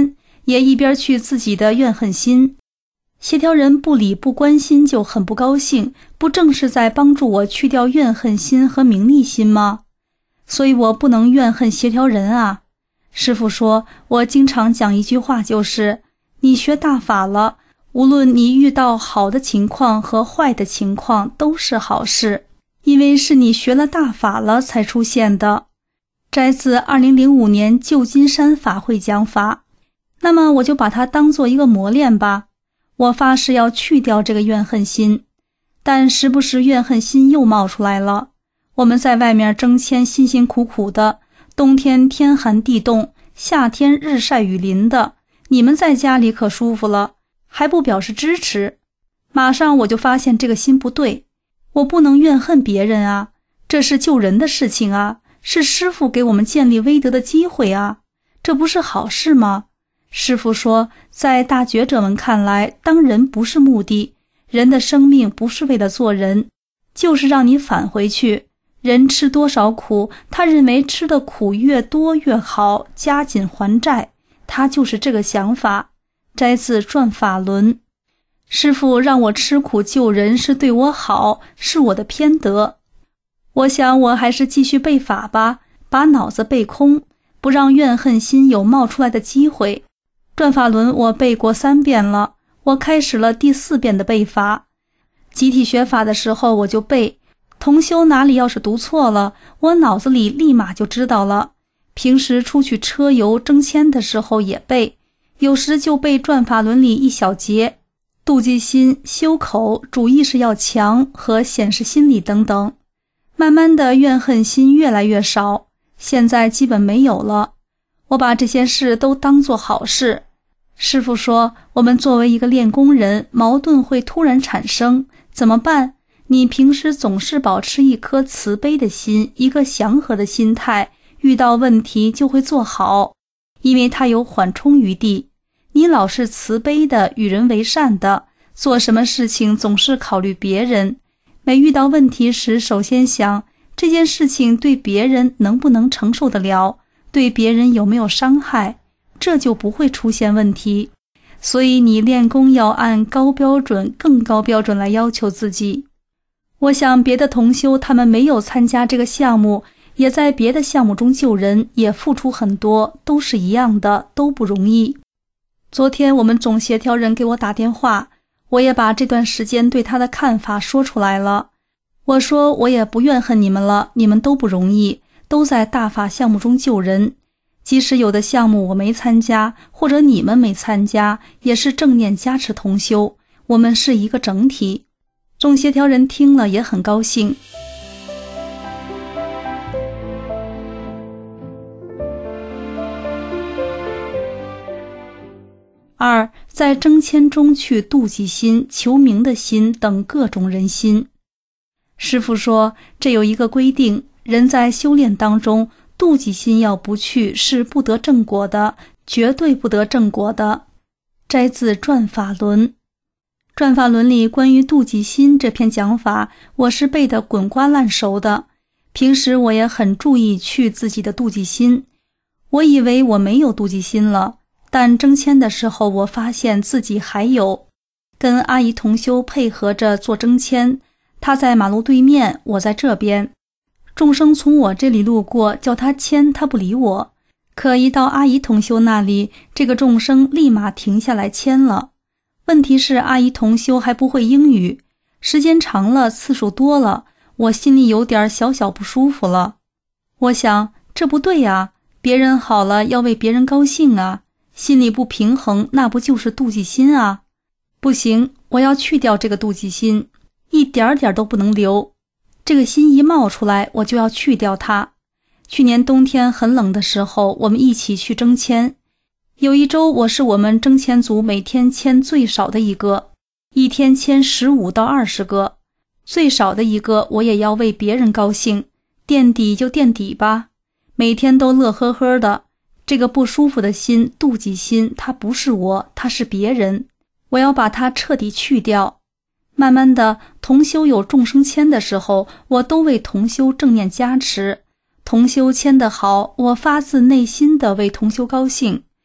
也一边去自己的怨恨心。协调人不理不关心就很不高兴，不正是在帮助我去掉怨恨心和名利心吗？所以我不能怨恨协调人啊。师父说，我经常讲一句话，就是你学大法了，无论你遇到好的情况和坏的情况都是好事，因为是你学了大法了才出现的。摘自2005年旧金山法会讲法。那么我就把它当做一个磨练吧。我发誓要去掉这个怨恨心，但时不时怨恨心又冒出来了。我们在外面征签辛辛苦苦的，冬天天寒地冻，夏天日晒雨淋的，你们在家里可舒服了，还不表示支持。马上我就发现这个心不对，我不能怨恨别人啊，这是救人的事情啊，是师父给我们建立威德的机会啊，这不是好事吗？师父说，在大觉者们看来，当人不是目的，人的生命不是为了做人，就是让你返回去。人吃多少苦，他认为吃的苦越多越好，加紧还债，他就是这个想法。摘自《转法轮》。师父让我吃苦救人是对我好，是我的偏德。我想我还是继续背法吧，把脑子背空，不让怨恨心有冒出来的机会。转法轮我背过3遍了，我开始了第4遍的背法。集体学法的时候我就背，同修哪里要是读错了，我脑子里立马就知道了。平时出去车游征签的时候也背，有时就背转法轮里一小节，妒忌心、修口、主意识要强和显示心理等等。慢慢的怨恨心越来越少，现在基本没有了。我把这些事都当作好事。师父说，我们作为一个练功人，矛盾会突然产生，怎么办？你平时总是保持一颗慈悲的心，一个祥和的心态，遇到问题就会做好，因为它有缓冲余地。你老是慈悲的，与人为善的，做什么事情总是考虑别人，每遇到问题时，首先想这件事情对别人能不能承受得了，对别人有没有伤害，这就不会出现问题。所以你练功要按高标准、更高标准来要求自己。我想别的同修他们没有参加这个项目，也在别的项目中救人，也付出很多，都是一样的，都不容易。昨天我们总协调人给我打电话，我也把这段时间对他的看法说出来了。我说我也不怨恨你们了，你们都不容易，都在大法项目中救人。即使有的项目我没参加，或者你们没参加，也是正念加持同修，我们是一个整体。总协调人听了也很高兴。2，在征签中去妒忌心、求名的心等各种人心。师父说，这有一个规定，人在修炼当中，妒忌心要不去是不得正果的，绝对不得正果的。摘自《转法轮》。转法轮里关于妒忌心这篇讲法，我是背得滚瓜烂熟的。平时我也很注意去自己的妒忌心。我以为我没有妒忌心了，但征签的时候我发现自己还有。跟阿姨同修配合着做征签，她在马路对面，我在这边。众生从我这里路过，叫他签，他不理我。可一到阿姨同修那里，这个众生立马停下来签了。问题是阿姨同修还不会英语，时间长了，次数多了，我心里有点小小不舒服了。我想，这不对啊，别人好了要为别人高兴啊，心里不平衡，那不就是妒忌心啊？不行，我要去掉这个妒忌心，一点点都不能留。这个心一冒出来，我就要去掉它。去年冬天很冷的时候，我们一起去征签。有一周我是我们征签组每天签最少的一个，一天签15到20个，最少的一个我也要为别人高兴，垫底就垫底吧，每天都乐呵呵的。这个不舒服的心，妒忌心，它不是我，它是别人，我要把它彻底去掉。慢慢的，同修有众生签的时候，我都为同修正念加持。同修签得好，我发自内心的为同修高兴。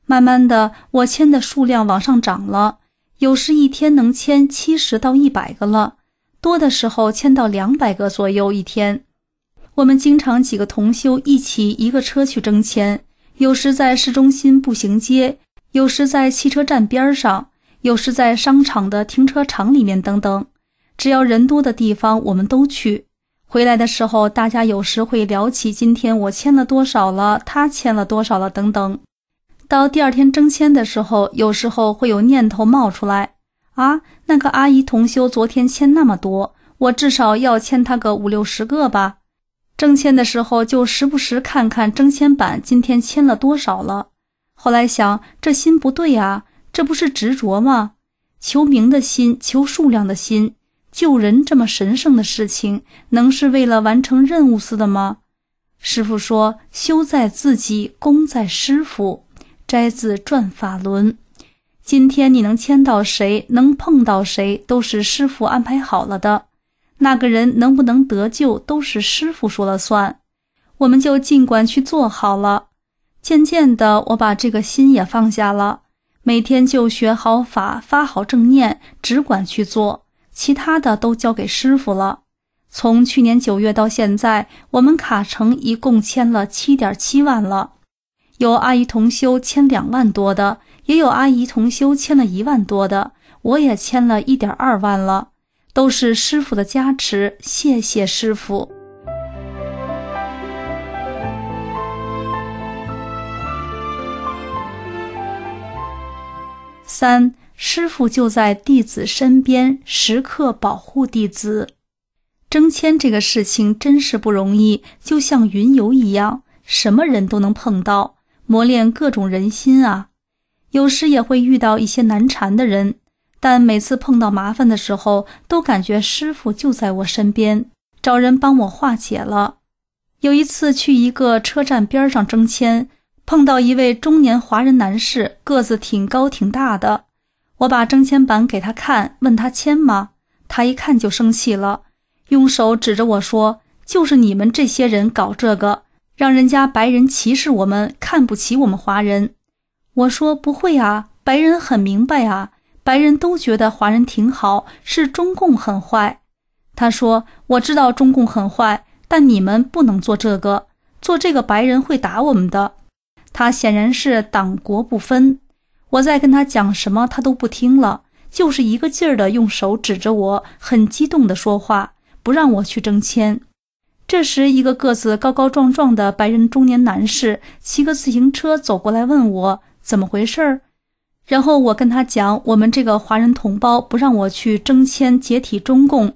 慢慢的，我签的数量往上涨了，有时一天能签70到100个了，多的时候签到200个左右一天。我们经常几个同修一起一个车去征签，有时在市中心步行街，有时在汽车站边上，有时在商场的停车场里面等等。只要人多的地方我们都去。回来的时候，大家有时会聊起今天我签了多少了，他签了多少了等等。到第二天征签的时候，有时候会有念头冒出来，啊，那个阿姨同修昨天签那么多，我至少要签她个5、60个吧。征签的时候就时不时看看征签板今天签了多少了。后来想，这心不对啊，这不是执着吗？求名的心，求数量的心，救人这么神圣的事情，能是为了完成任务似的吗？师父说，修在自己，功在师父。摘自转法轮。今天你能签到谁，能碰到谁，都是师父安排好了的。那个人能不能得救，都是师父说了算。我们就尽管去做好了。渐渐的，我把这个心也放下了，每天就学好法，发好正念，只管去做，其他的都交给师父了。从去年9月到现在，我们卡城一共签了7.7万了。有阿姨同修签2万多的，也有阿姨同修签了1万多的，我也签了1.2万了，都是师父的加持，谢谢师父。3. 师父就在弟子身边，时刻保护弟子。征签这个事情真是不容易，就像云游一样，什么人都能碰到，磨练各种人心啊。有时也会遇到一些难缠的人，但每次碰到麻烦的时候，都感觉师父就在我身边，找人帮我化解了。有一次去一个车站边上征签，碰到一位中年华人男士，个子挺高挺大的。我把征签板给他看，问他签吗？他一看就生气了，用手指着我说，就是你们这些人搞这个，让人家白人歧视我们，看不起我们华人。我说不会啊，白人很明白啊，白人都觉得华人挺好，是中共很坏。他说，我知道中共很坏，但你们不能做这个，做这个白人会打我们的。他显然是党国不分。我在跟他讲什么他都不听了，就是一个劲儿的用手指着我，很激动地说话，不让我去征签。这时一个个子高高壮壮的白人中年男士骑个自行车走过来问我怎么回事儿，然后我跟他讲，我们这个华人同胞不让我去征签解体中共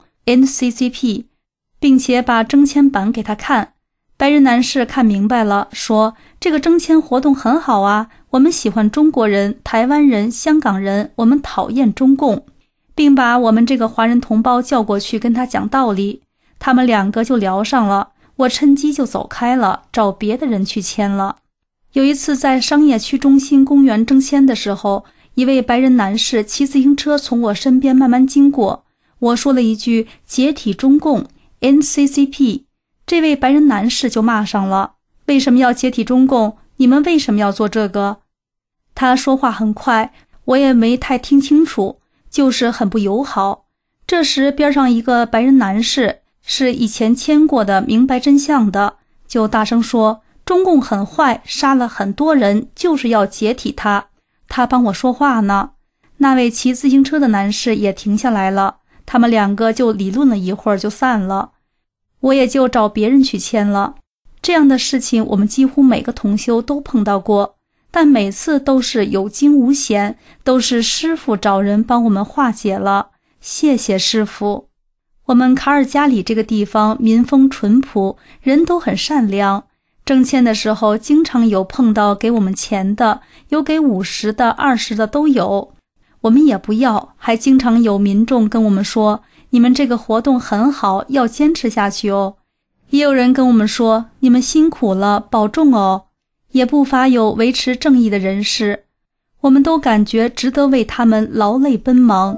NCCP， 并且把征签板给他看。白人男士看明白了，说这个征签活动很好啊，我们喜欢中国人、台湾人、香港人，我们讨厌中共，并把我们这个华人同胞叫过去跟他讲道理。他们2个就聊上了，我趁机就走开了，找别的人去签了。有一次在商业区中心公园征签的时候，一位白人男士骑自行车从我身边慢慢经过，我说了一句解体中共 NCCP， 这位白人男士就骂上了，为什么要解体中共？你们为什么要做这个？他说话很快，我也没太听清楚，就是很不友好。这时边上一个白人男士是以前签过的明白真相的，就大声说中共很坏，杀了很多人，就是要解体他。他帮我说话呢。那位骑自行车的男士也停下来了，他们2个就理论了一会儿就散了。我也就找别人去签了。这样的事情我们几乎每个同修都碰到过，但每次都是有惊无险，都是师父找人帮我们化解了，谢谢师父。我们卡尔加里这个地方民风淳朴，人都很善良，征签的时候经常有碰到给我们钱的，有给50的、20的都有，我们也不要，还经常有民众跟我们说，你们这个活动很好，要坚持下去哦。也有人跟我们说，你们辛苦了，保重哦。也不乏有维持正义的人士，我们都感觉值得为他们劳累奔忙。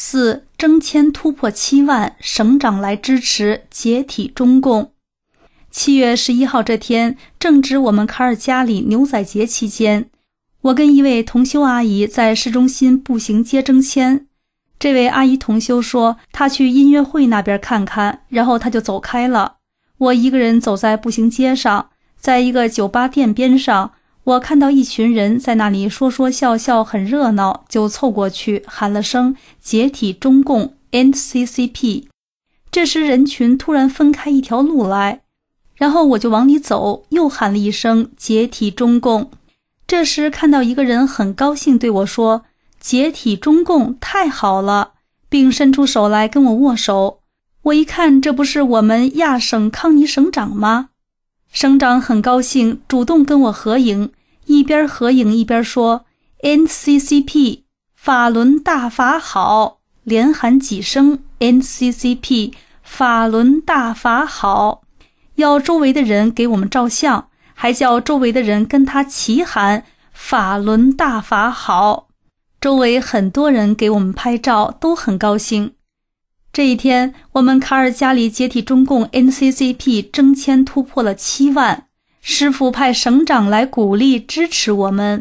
4. 征签突破7万，省长来支持解体中共。7月11号这天，正值我们卡尔加里牛仔节期间，我跟一位同修阿姨在市中心步行街征签。这位阿姨同修说，她去音乐会那边看看，然后她就走开了。我一个人走在步行街上，在一个酒吧店边上，我看到一群人在那里说说笑笑，很热闹，就凑过去喊了声解体中共 NCCP。 这时人群突然分开一条路来，然后我就往里走，又喊了一声解体中共。这时看到一个人很高兴对我说，解体中共太好了，并伸出手来跟我握手。我一看，这不是我们亚省康尼省长吗？省长很高兴，主动跟我合影，一边合影一边说 NCCP 法轮大法好，连喊几声 NCCP 法轮大法好，要周围的人给我们照相，还叫周围的人跟他齐喊法轮大法好。周围很多人给我们拍照，都很高兴。这一天，我们卡尔加里解体中共 NCCP 征签突破了7万，师父派省长来鼓励支持我们。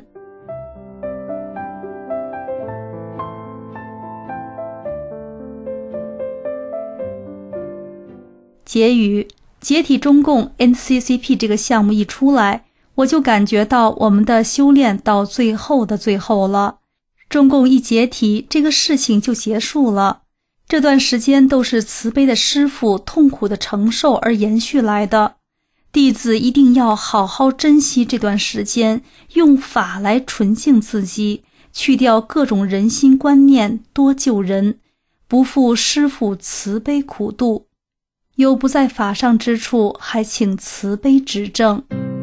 结语：解体中共 NCCP 这个项目一出来，我就感觉到我们的修炼到最后的最后了。中共一解体，这个事情就结束了。这段时间都是慈悲的师父痛苦的承受而延续来的，弟子一定要好好珍惜这段时间，用法来纯净自己，去掉各种人心观念，多救人，不负师父慈悲苦度。有不在法上之处，还请慈悲指正。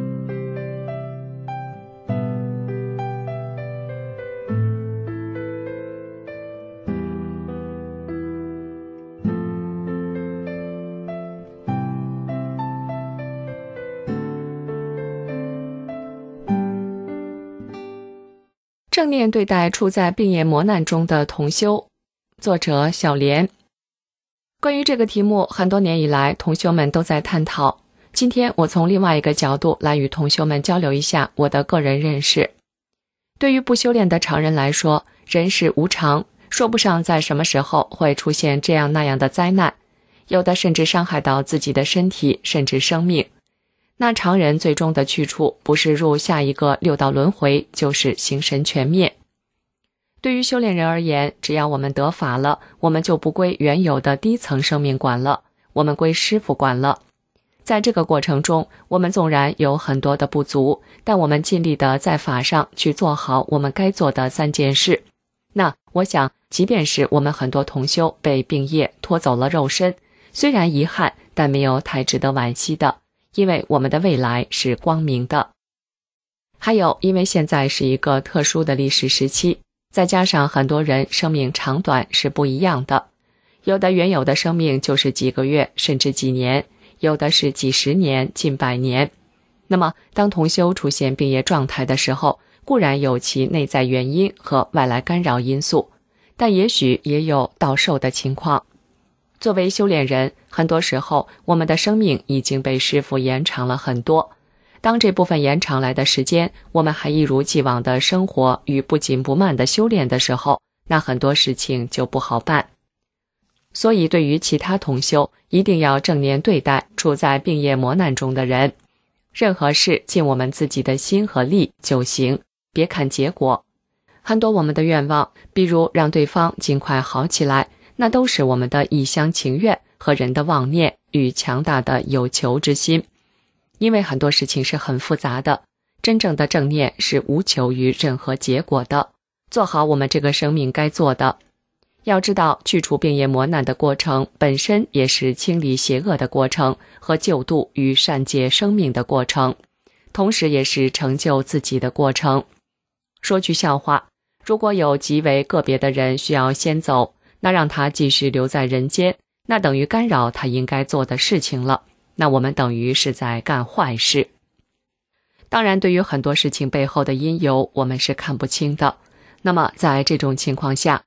正念对待处在病业磨难中的同修，作者小莲。关于这个题目，很多年以来同修们都在探讨。今天我从另外一个角度来与同修们交流一下我的个人认识。对于不修炼的常人来说，人世无常，说不上在什么时候会出现这样那样的灾难，有的甚至伤害到自己的身体，甚至生命。那常人最终的去处，不是入下一个六道轮回，就是形神全灭。对于修炼人而言，只要我们得法了，我们就不归原有的低层生命管了，我们归师父管了。在这个过程中，我们纵然有很多的不足，但我们尽力的在法上去做好我们该做的3件事。那我想，即便是我们很多同修被病业拖走了肉身，虽然遗憾，但没有太值得惋惜的，因为我们的未来是光明的。还有，因为现在是一个特殊的历史时期，再加上很多人生命长短是不一样的，有的原有的生命就是几个月甚至几年，有的是几十年近100年。那么当同修出现病业状态的时候，固然有其内在原因和外来干扰因素，但也许也有倒寿的情况。作为修炼人，很多时候我们的生命已经被师父延长了很多，当这部分延长来的时间，我们还一如既往的生活与不紧不慢的修炼的时候，那很多事情就不好办。所以对于其他同修，一定要正念对待处在病业磨难中的人，任何事尽我们自己的心和力就行，别看结果。很多我们的愿望，比如让对方尽快好起来，那都是我们的一厢情愿和人的妄念与强大的有求之心。因为很多事情是很复杂的，真正的正念是无求于任何结果的，做好我们这个生命该做的。要知道，去除病业磨难的过程本身也是清理邪恶的过程和救度与善解生命的过程，同时也是成就自己的过程。说句笑话，如果有极为个别的人需要先走，那让他继续留在人间，那等于干扰他应该做的事情了，那我们等于是在干坏事。当然，对于很多事情背后的因由，我们是看不清的。那么在这种情况下，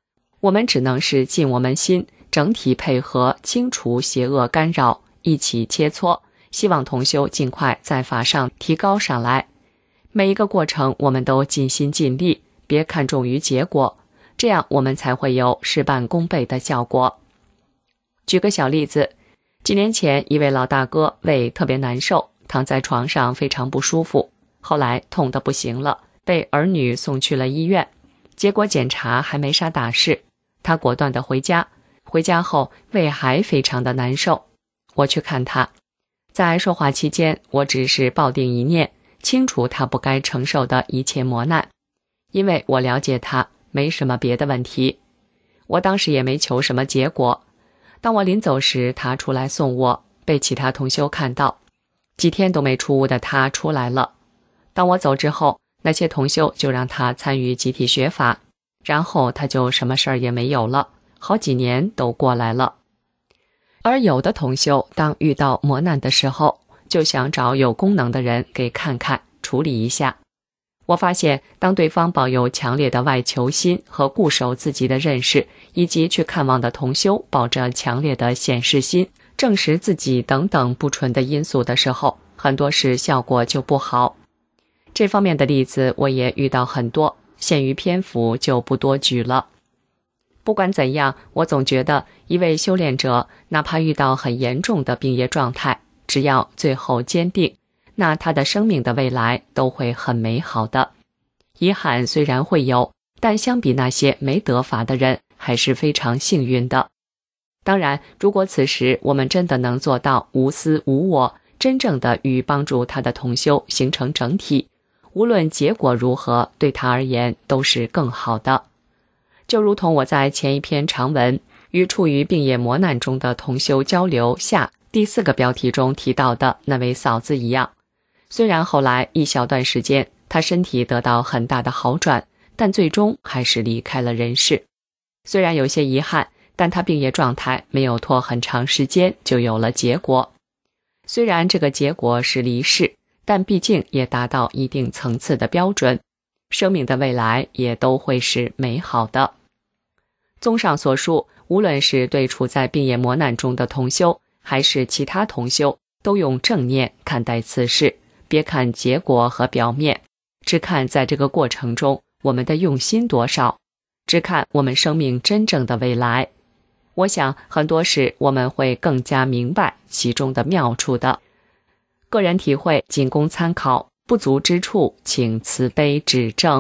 我们只能是尽我们心，整体配合，清除邪恶干扰，一起切磋，希望同修尽快在法上提高上来。每一个过程我们都尽心尽力，别看重于结果，这样我们才会有事半功倍的效果。举个小例子，几年前一位老大哥胃特别难受，躺在床上非常不舒服，后来痛得不行了，被儿女送去了医院，结果检查还没啥大事，他果断地回家后胃还非常的难受。我去看他，在说话期间，我只是抱定一念，清除他不该承受的一切磨难，因为我了解他，没什么别的问题。我当时也没求什么结果。当我临走时，他出来送我，被其他同修看到，几天都没出屋的他出来了。当我走之后，那些同修就让他参与集体学法，然后他就什么事儿也没有了，好几年都过来了。而有的同修当遇到磨难的时候，就想找有功能的人给看看，处理一下。我发现当对方抱有强烈的外求心和固守自己的认识，以及去看望的同修抱着强烈的显示心，证实自己等等不纯的因素的时候，很多事效果就不好。这方面的例子我也遇到很多，限于篇幅就不多举了。不管怎样，我总觉得一位修炼者哪怕遇到很严重的病业状态，只要最后坚定，那他的生命的未来都会很美好的。遗憾虽然会有，但相比那些没得法的人，还是非常幸运的。当然，如果此时我们真的能做到无私无我，真正的与帮助他的同修形成整体，无论结果如何，对他而言都是更好的。就如同我在前一篇长文与处于病业磨难中的同修交流下第4个标题中提到的那位嫂子一样，虽然后来一小段时间她身体得到很大的好转，但最终还是离开了人世。虽然有些遗憾，但她病业状态没有拖很长时间就有了结果。虽然这个结果是离世，但毕竟也达到一定层次的标准，生命的未来也都会是美好的。综上所述，无论是对处在病业磨难中的同修，还是其他同修，都用正念看待此事，别看结果和表面，只看在这个过程中我们的用心多少，只看我们生命真正的未来。我想很多事我们会更加明白其中的妙处的。个人体会仅供参考，不足之处请慈悲指正。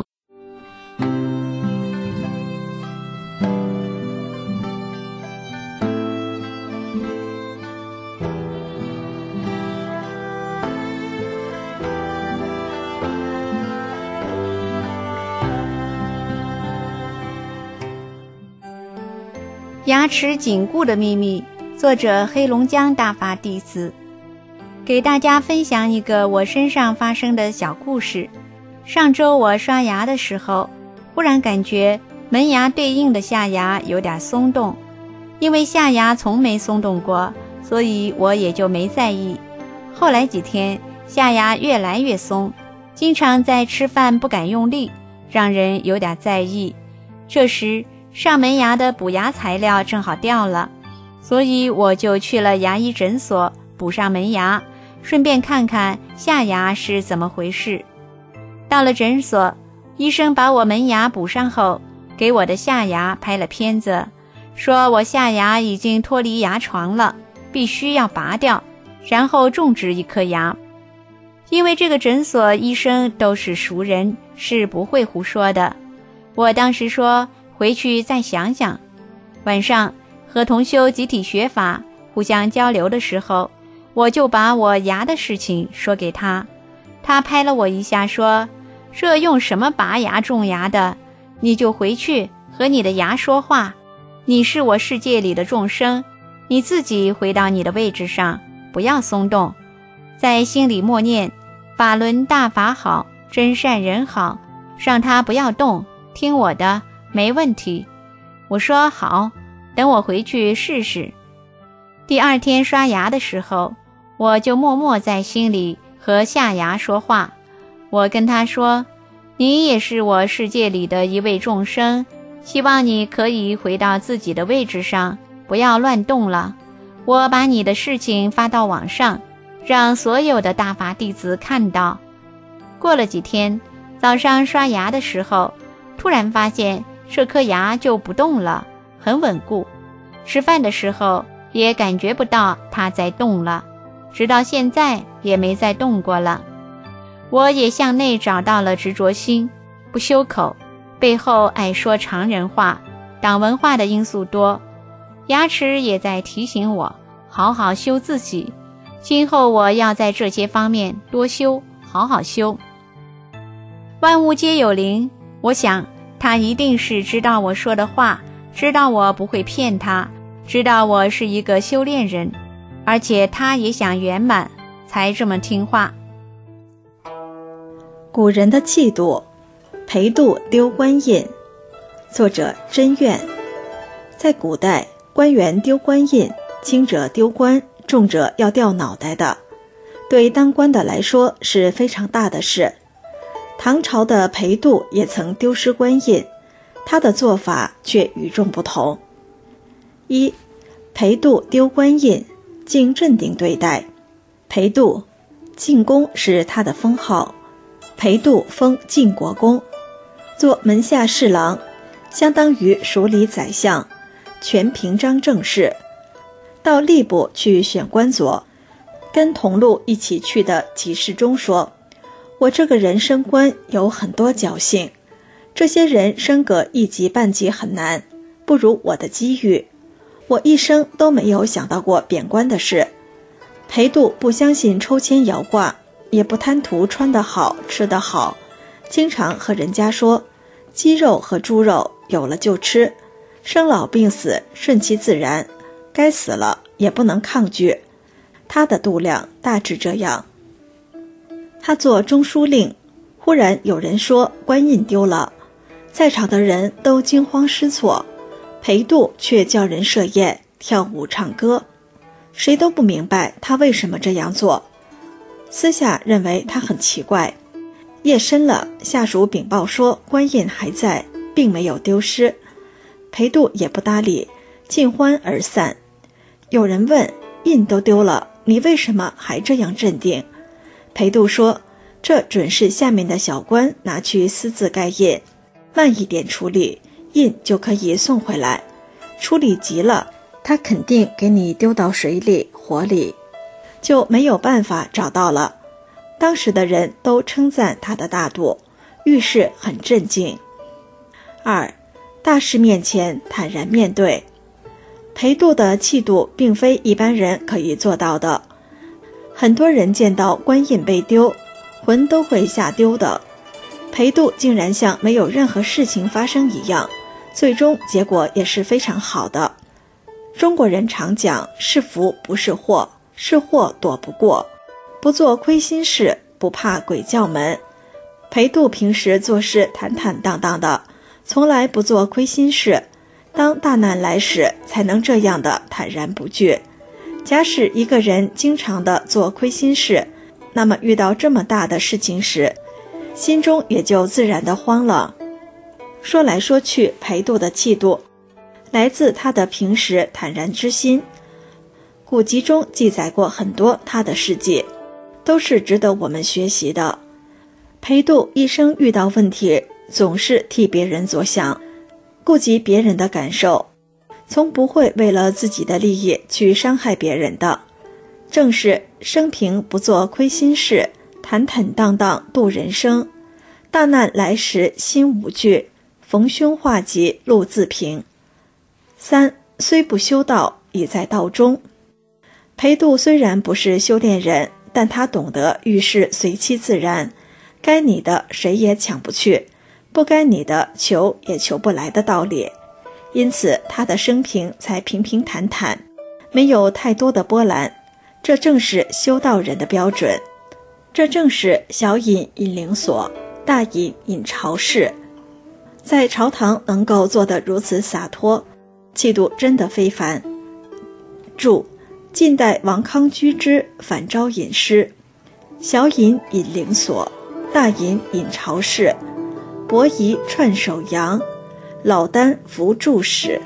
牙齿紧固的秘密，作者黑龙江大法弟子。给大家分享一个我身上发生的小故事。上周我刷牙的时候，忽然感觉门牙对应的下牙有点松动，因为下牙从没松动过，所以我也就没在意。后来几天，下牙越来越松，经常在吃饭不敢用力，让人有点在意。这时上门牙的补牙材料正好掉了，所以我就去了牙医诊所补上门牙，顺便看看下牙是怎么回事。到了诊所，医生把我门牙补上后，给我的下牙拍了片子，说我下牙已经脱离牙床了，必须要拔掉，然后种植一颗牙。因为这个诊所医生都是熟人，是不会胡说的。我当时说回去再想想。晚上和同修集体学法，互相交流的时候，我就把我牙的事情说给他。他拍了我一下说，这用什么拔牙种牙的，你就回去和你的牙说话，你是我世界里的众生，你自己回到你的位置上，不要松动，在心里默念法轮大法好，真善人好，让他不要动，听我的，没问题。我说好，等我回去试试。第二天刷牙的时候，我就默默在心里和下牙说话。我跟他说，你也是我世界里的一位众生， 希望你可以回到自己的位置上，不要乱动了。我把你的事情发到网上，让所有的大法弟子看到。过了几天，早上刷牙的时候，突然发现这颗牙就不动了，很稳固。吃饭的时候也感觉不到它在动了，直到现在也没再动过了。我也向内找到了执着心，不修口，背后爱说常人话，党文化的因素多。牙齿也在提醒我好好修自己，今后我要在这些方面多修，好好修。万物皆有灵，我想他一定是知道我说的话，知道我不会骗他，知道我是一个修炼人，而且他也想圆满，才这么听话。 古人的气度，裴度丢官印。作者甄苑。在古代，官员丢官印，轻者丢官，重者要掉脑袋的，对当官的来说是非常大的事。唐朝的裴度也曾丢失官印，他的做法却与众不同。一，裴度丢官印，竟镇定对待。裴度，晋公是他的封号，裴度封晋国公，做门下侍郎，相当于署理宰相，全平章政事。到吏部去选官佐，跟同路一起去的给事中说，我这个人升官有很多侥幸，这些人升个一级半级很难，不如我的机遇，我一生都没有想到过贬官的事。裴度不相信抽签摇卦，也不贪图穿得好吃得好，经常和人家说，鸡肉和猪肉有了就吃，生老病死顺其自然，该死了也不能抗拒。他的度量大致这样。他做中书令，忽然有人说官印丢了，在场的人都惊慌失措，裴度却叫人设宴跳舞唱歌，谁都不明白他为什么这样做。私下认为他很奇怪。夜深了，下属禀报说官印还在，并没有丢失。裴度也不搭理，尽欢而散。有人问，印都丢了，你为什么还这样镇定？裴度说，这准是下面的小官拿去私自盖印，慢一点处理，印就可以送回来，处理急了，他肯定给你丢到水里火里，就没有办法找到了。当时的人都称赞他的大度，遇事很镇静。二，大事面前坦然面对。裴度的气度并非一般人可以做到的，很多人见到官印被丢，魂都会吓丢的。裴度竟然像没有任何事情发生一样，最终结果也是非常好的。中国人常讲，是福不是祸，是祸躲不过，不做亏心事，不怕鬼叫门。裴度平时做事坦坦荡荡的，从来不做亏心事，当大难来时才能这样的坦然不惧。假使一个人经常的做亏心事，那么遇到这么大的事情时，心中也就自然的慌了。说来说去，裴度的气度来自他的平时坦然之心。古籍中记载过很多他的事迹，都是值得我们学习的。裴度一生遇到问题，总是替别人着想，顾及别人的感受，从不会为了自己的利益去伤害别人的。正是生平不做亏心事，坦坦荡荡度人生，大难来时心无惧，逢凶化吉路自平。三，虽不修道，已在道中。裴度虽然不是修炼人，但他懂得遇事随其自然，该你的谁也抢不去，不该你的求也求不来的道理。因此他的生平才平平坦坦，没有太多的波澜，这正是修道人的标准。这正是小隐隐灵所，大隐隐朝事。在朝堂能够做得如此洒脱，气度真的非凡。注：晋代王康居之《反招隐诗》，小隐隐灵所，大隐隐朝事，伯夷串首阳， 老丹福注释。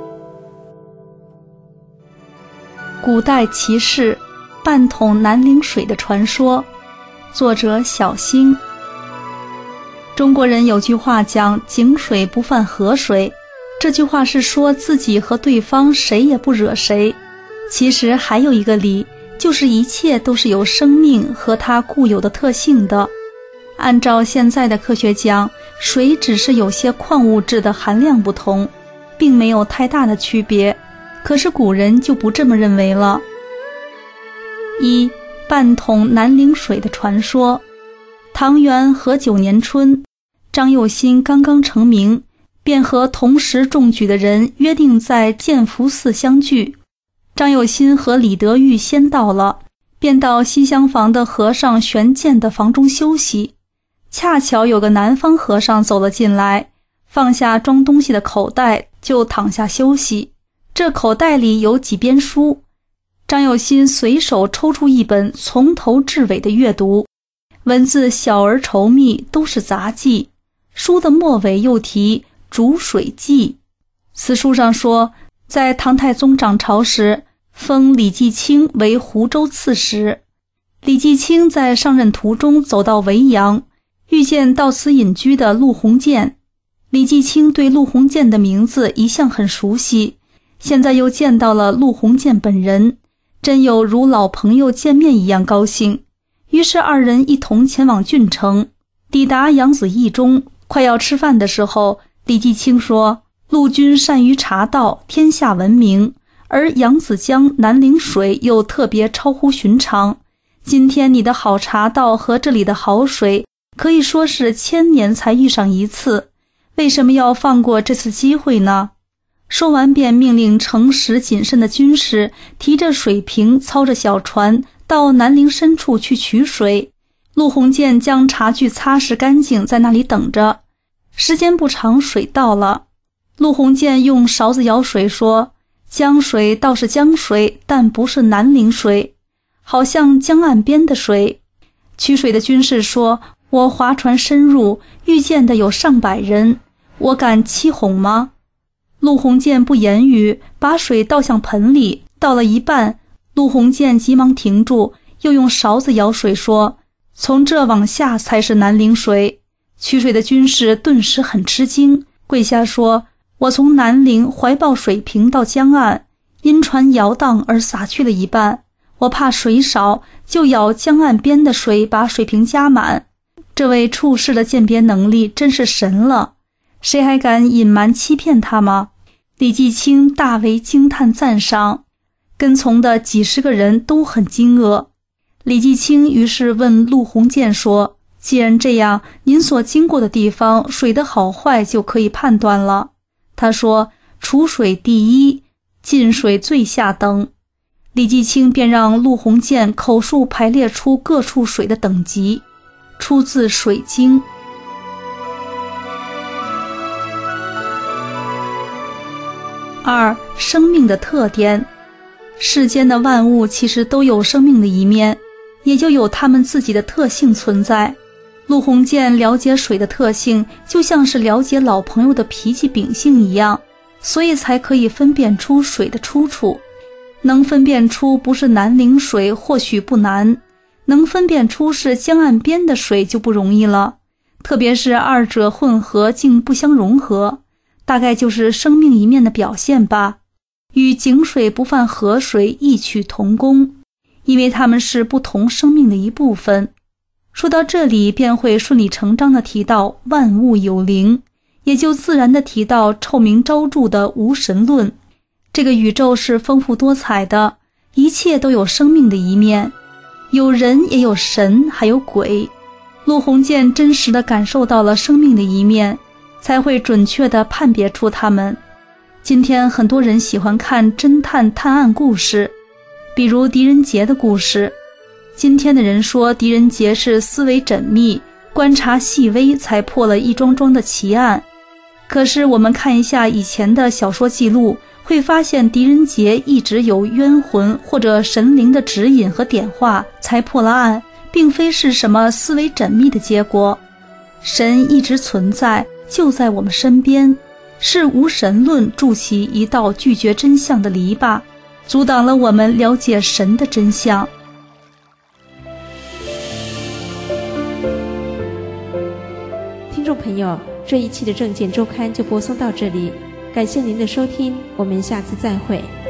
古代骑士半桶南陵水的传说，作者小星。中国人有句话讲井水不犯河水，这句话是说自己和对方谁也不惹谁。其实还有一个理，就是一切都是有生命和它固有的特性的。按照现在的科学讲，水只是有些矿物质的含量不同，并没有太大的区别。可是古人就不这么认为了。一、半桶南陵水的传说。唐元和9年春，张幼新刚刚成名，便和同时中举的人约定在建福寺相聚。张幼新和李德裕先到了，便到西厢房的和尚悬剑的房中休息。恰巧有个南方和尚走了进来，放下装东西的口袋，就躺下休息。这口袋里有几编书，张幼新随手抽出一本，从头至尾的阅读，文字小而稠密，都是杂记。书的末尾又提煮水记。此书上说，在唐太宗掌朝时，封李继清为湖州刺史。李继清在上任途中走到维扬，遇见到此隐居的陆鸿渐。李继清对陆鸿渐的名字一向很熟悉，现在又见到了陆鸿渐本人，真有如老朋友见面一样高兴。于是二人一同前往郡城。抵达扬子驿中，快要吃饭的时候，李继清说，陆军善于茶道，天下闻名，而扬子江南陵水又特别超乎寻常。今天你的好茶道和这里的好水，可以说是1000年才遇上一次，为什么要放过这次机会呢？说完便命令诚实谨慎的军士提着水瓶，操着小船到南陵深处去取水。陆鸿渐将茶具擦拭干净，在那里等着。时间不长，水到了。陆鸿渐用勺子舀水说，江水倒是江水，但不是南陵水，好像江岸边的水。取水的军士说，我划船深入，遇见的有上百人，我敢欺哄吗？陆鸿渐不言语，把水倒向盆里，倒了一半，陆鸿渐急忙停住，又用勺子舀水说，从这往下才是南陵水。取水的军士顿时很吃惊，跪下说，我从南陵怀抱水瓶到江岸，因船摇荡而洒去了一半，我怕水少，就舀江岸边的水把水瓶加满。这位处士的鉴别能力真是神了，谁还敢隐瞒欺骗他吗？李继清大为惊叹赞赏，跟从的几十个人都很惊愕。李继清于是问陆鸿渐说，既然这样，您所经过的地方水的好坏就可以判断了。他说，储水第一，进水最下等。李继清便让陆鸿渐口述排列出各处水的等级，出自《水经》。2. 生命的特点。世间的万物其实都有生命的一面，也就有它们自己的特性存在。陆鸿渐了解水的特性，就像是了解老朋友的脾气秉性一样，所以才可以分辨出水的出处。能分辨出不是南陵水或许不难，能分辨出是江岸边的水就不容易了，特别是二者混合竟不相融合，大概就是生命一面的表现吧。与井水不犯河水异曲同工，因为它们是不同生命的一部分。说到这里，便会顺理成章地提到万物有灵，也就自然地提到臭名昭著的无神论。这个宇宙是丰富多彩的，一切都有生命的一面，有人也有神，还有鬼。陆鸿渐真实地感受到了生命的一面，才会准确地判别出它们。今天很多人喜欢看侦探探案故事，比如狄仁杰的故事。今天的人说狄仁杰是思维缜密，观察细微，才破了一桩桩的奇案。可是我们看一下以前的小说记录，会发现狄仁杰一直有冤魂或者神灵的指引和点化才破了案，并非是什么思维缜密的结果。神一直存在，就在我们身边， 是无神论筑起一道拒绝真相的篱笆，阻挡了我们了解神的真相。 听众朋友，这一期的证件周刊就播送到这里，感谢您的收听，我们下次再会。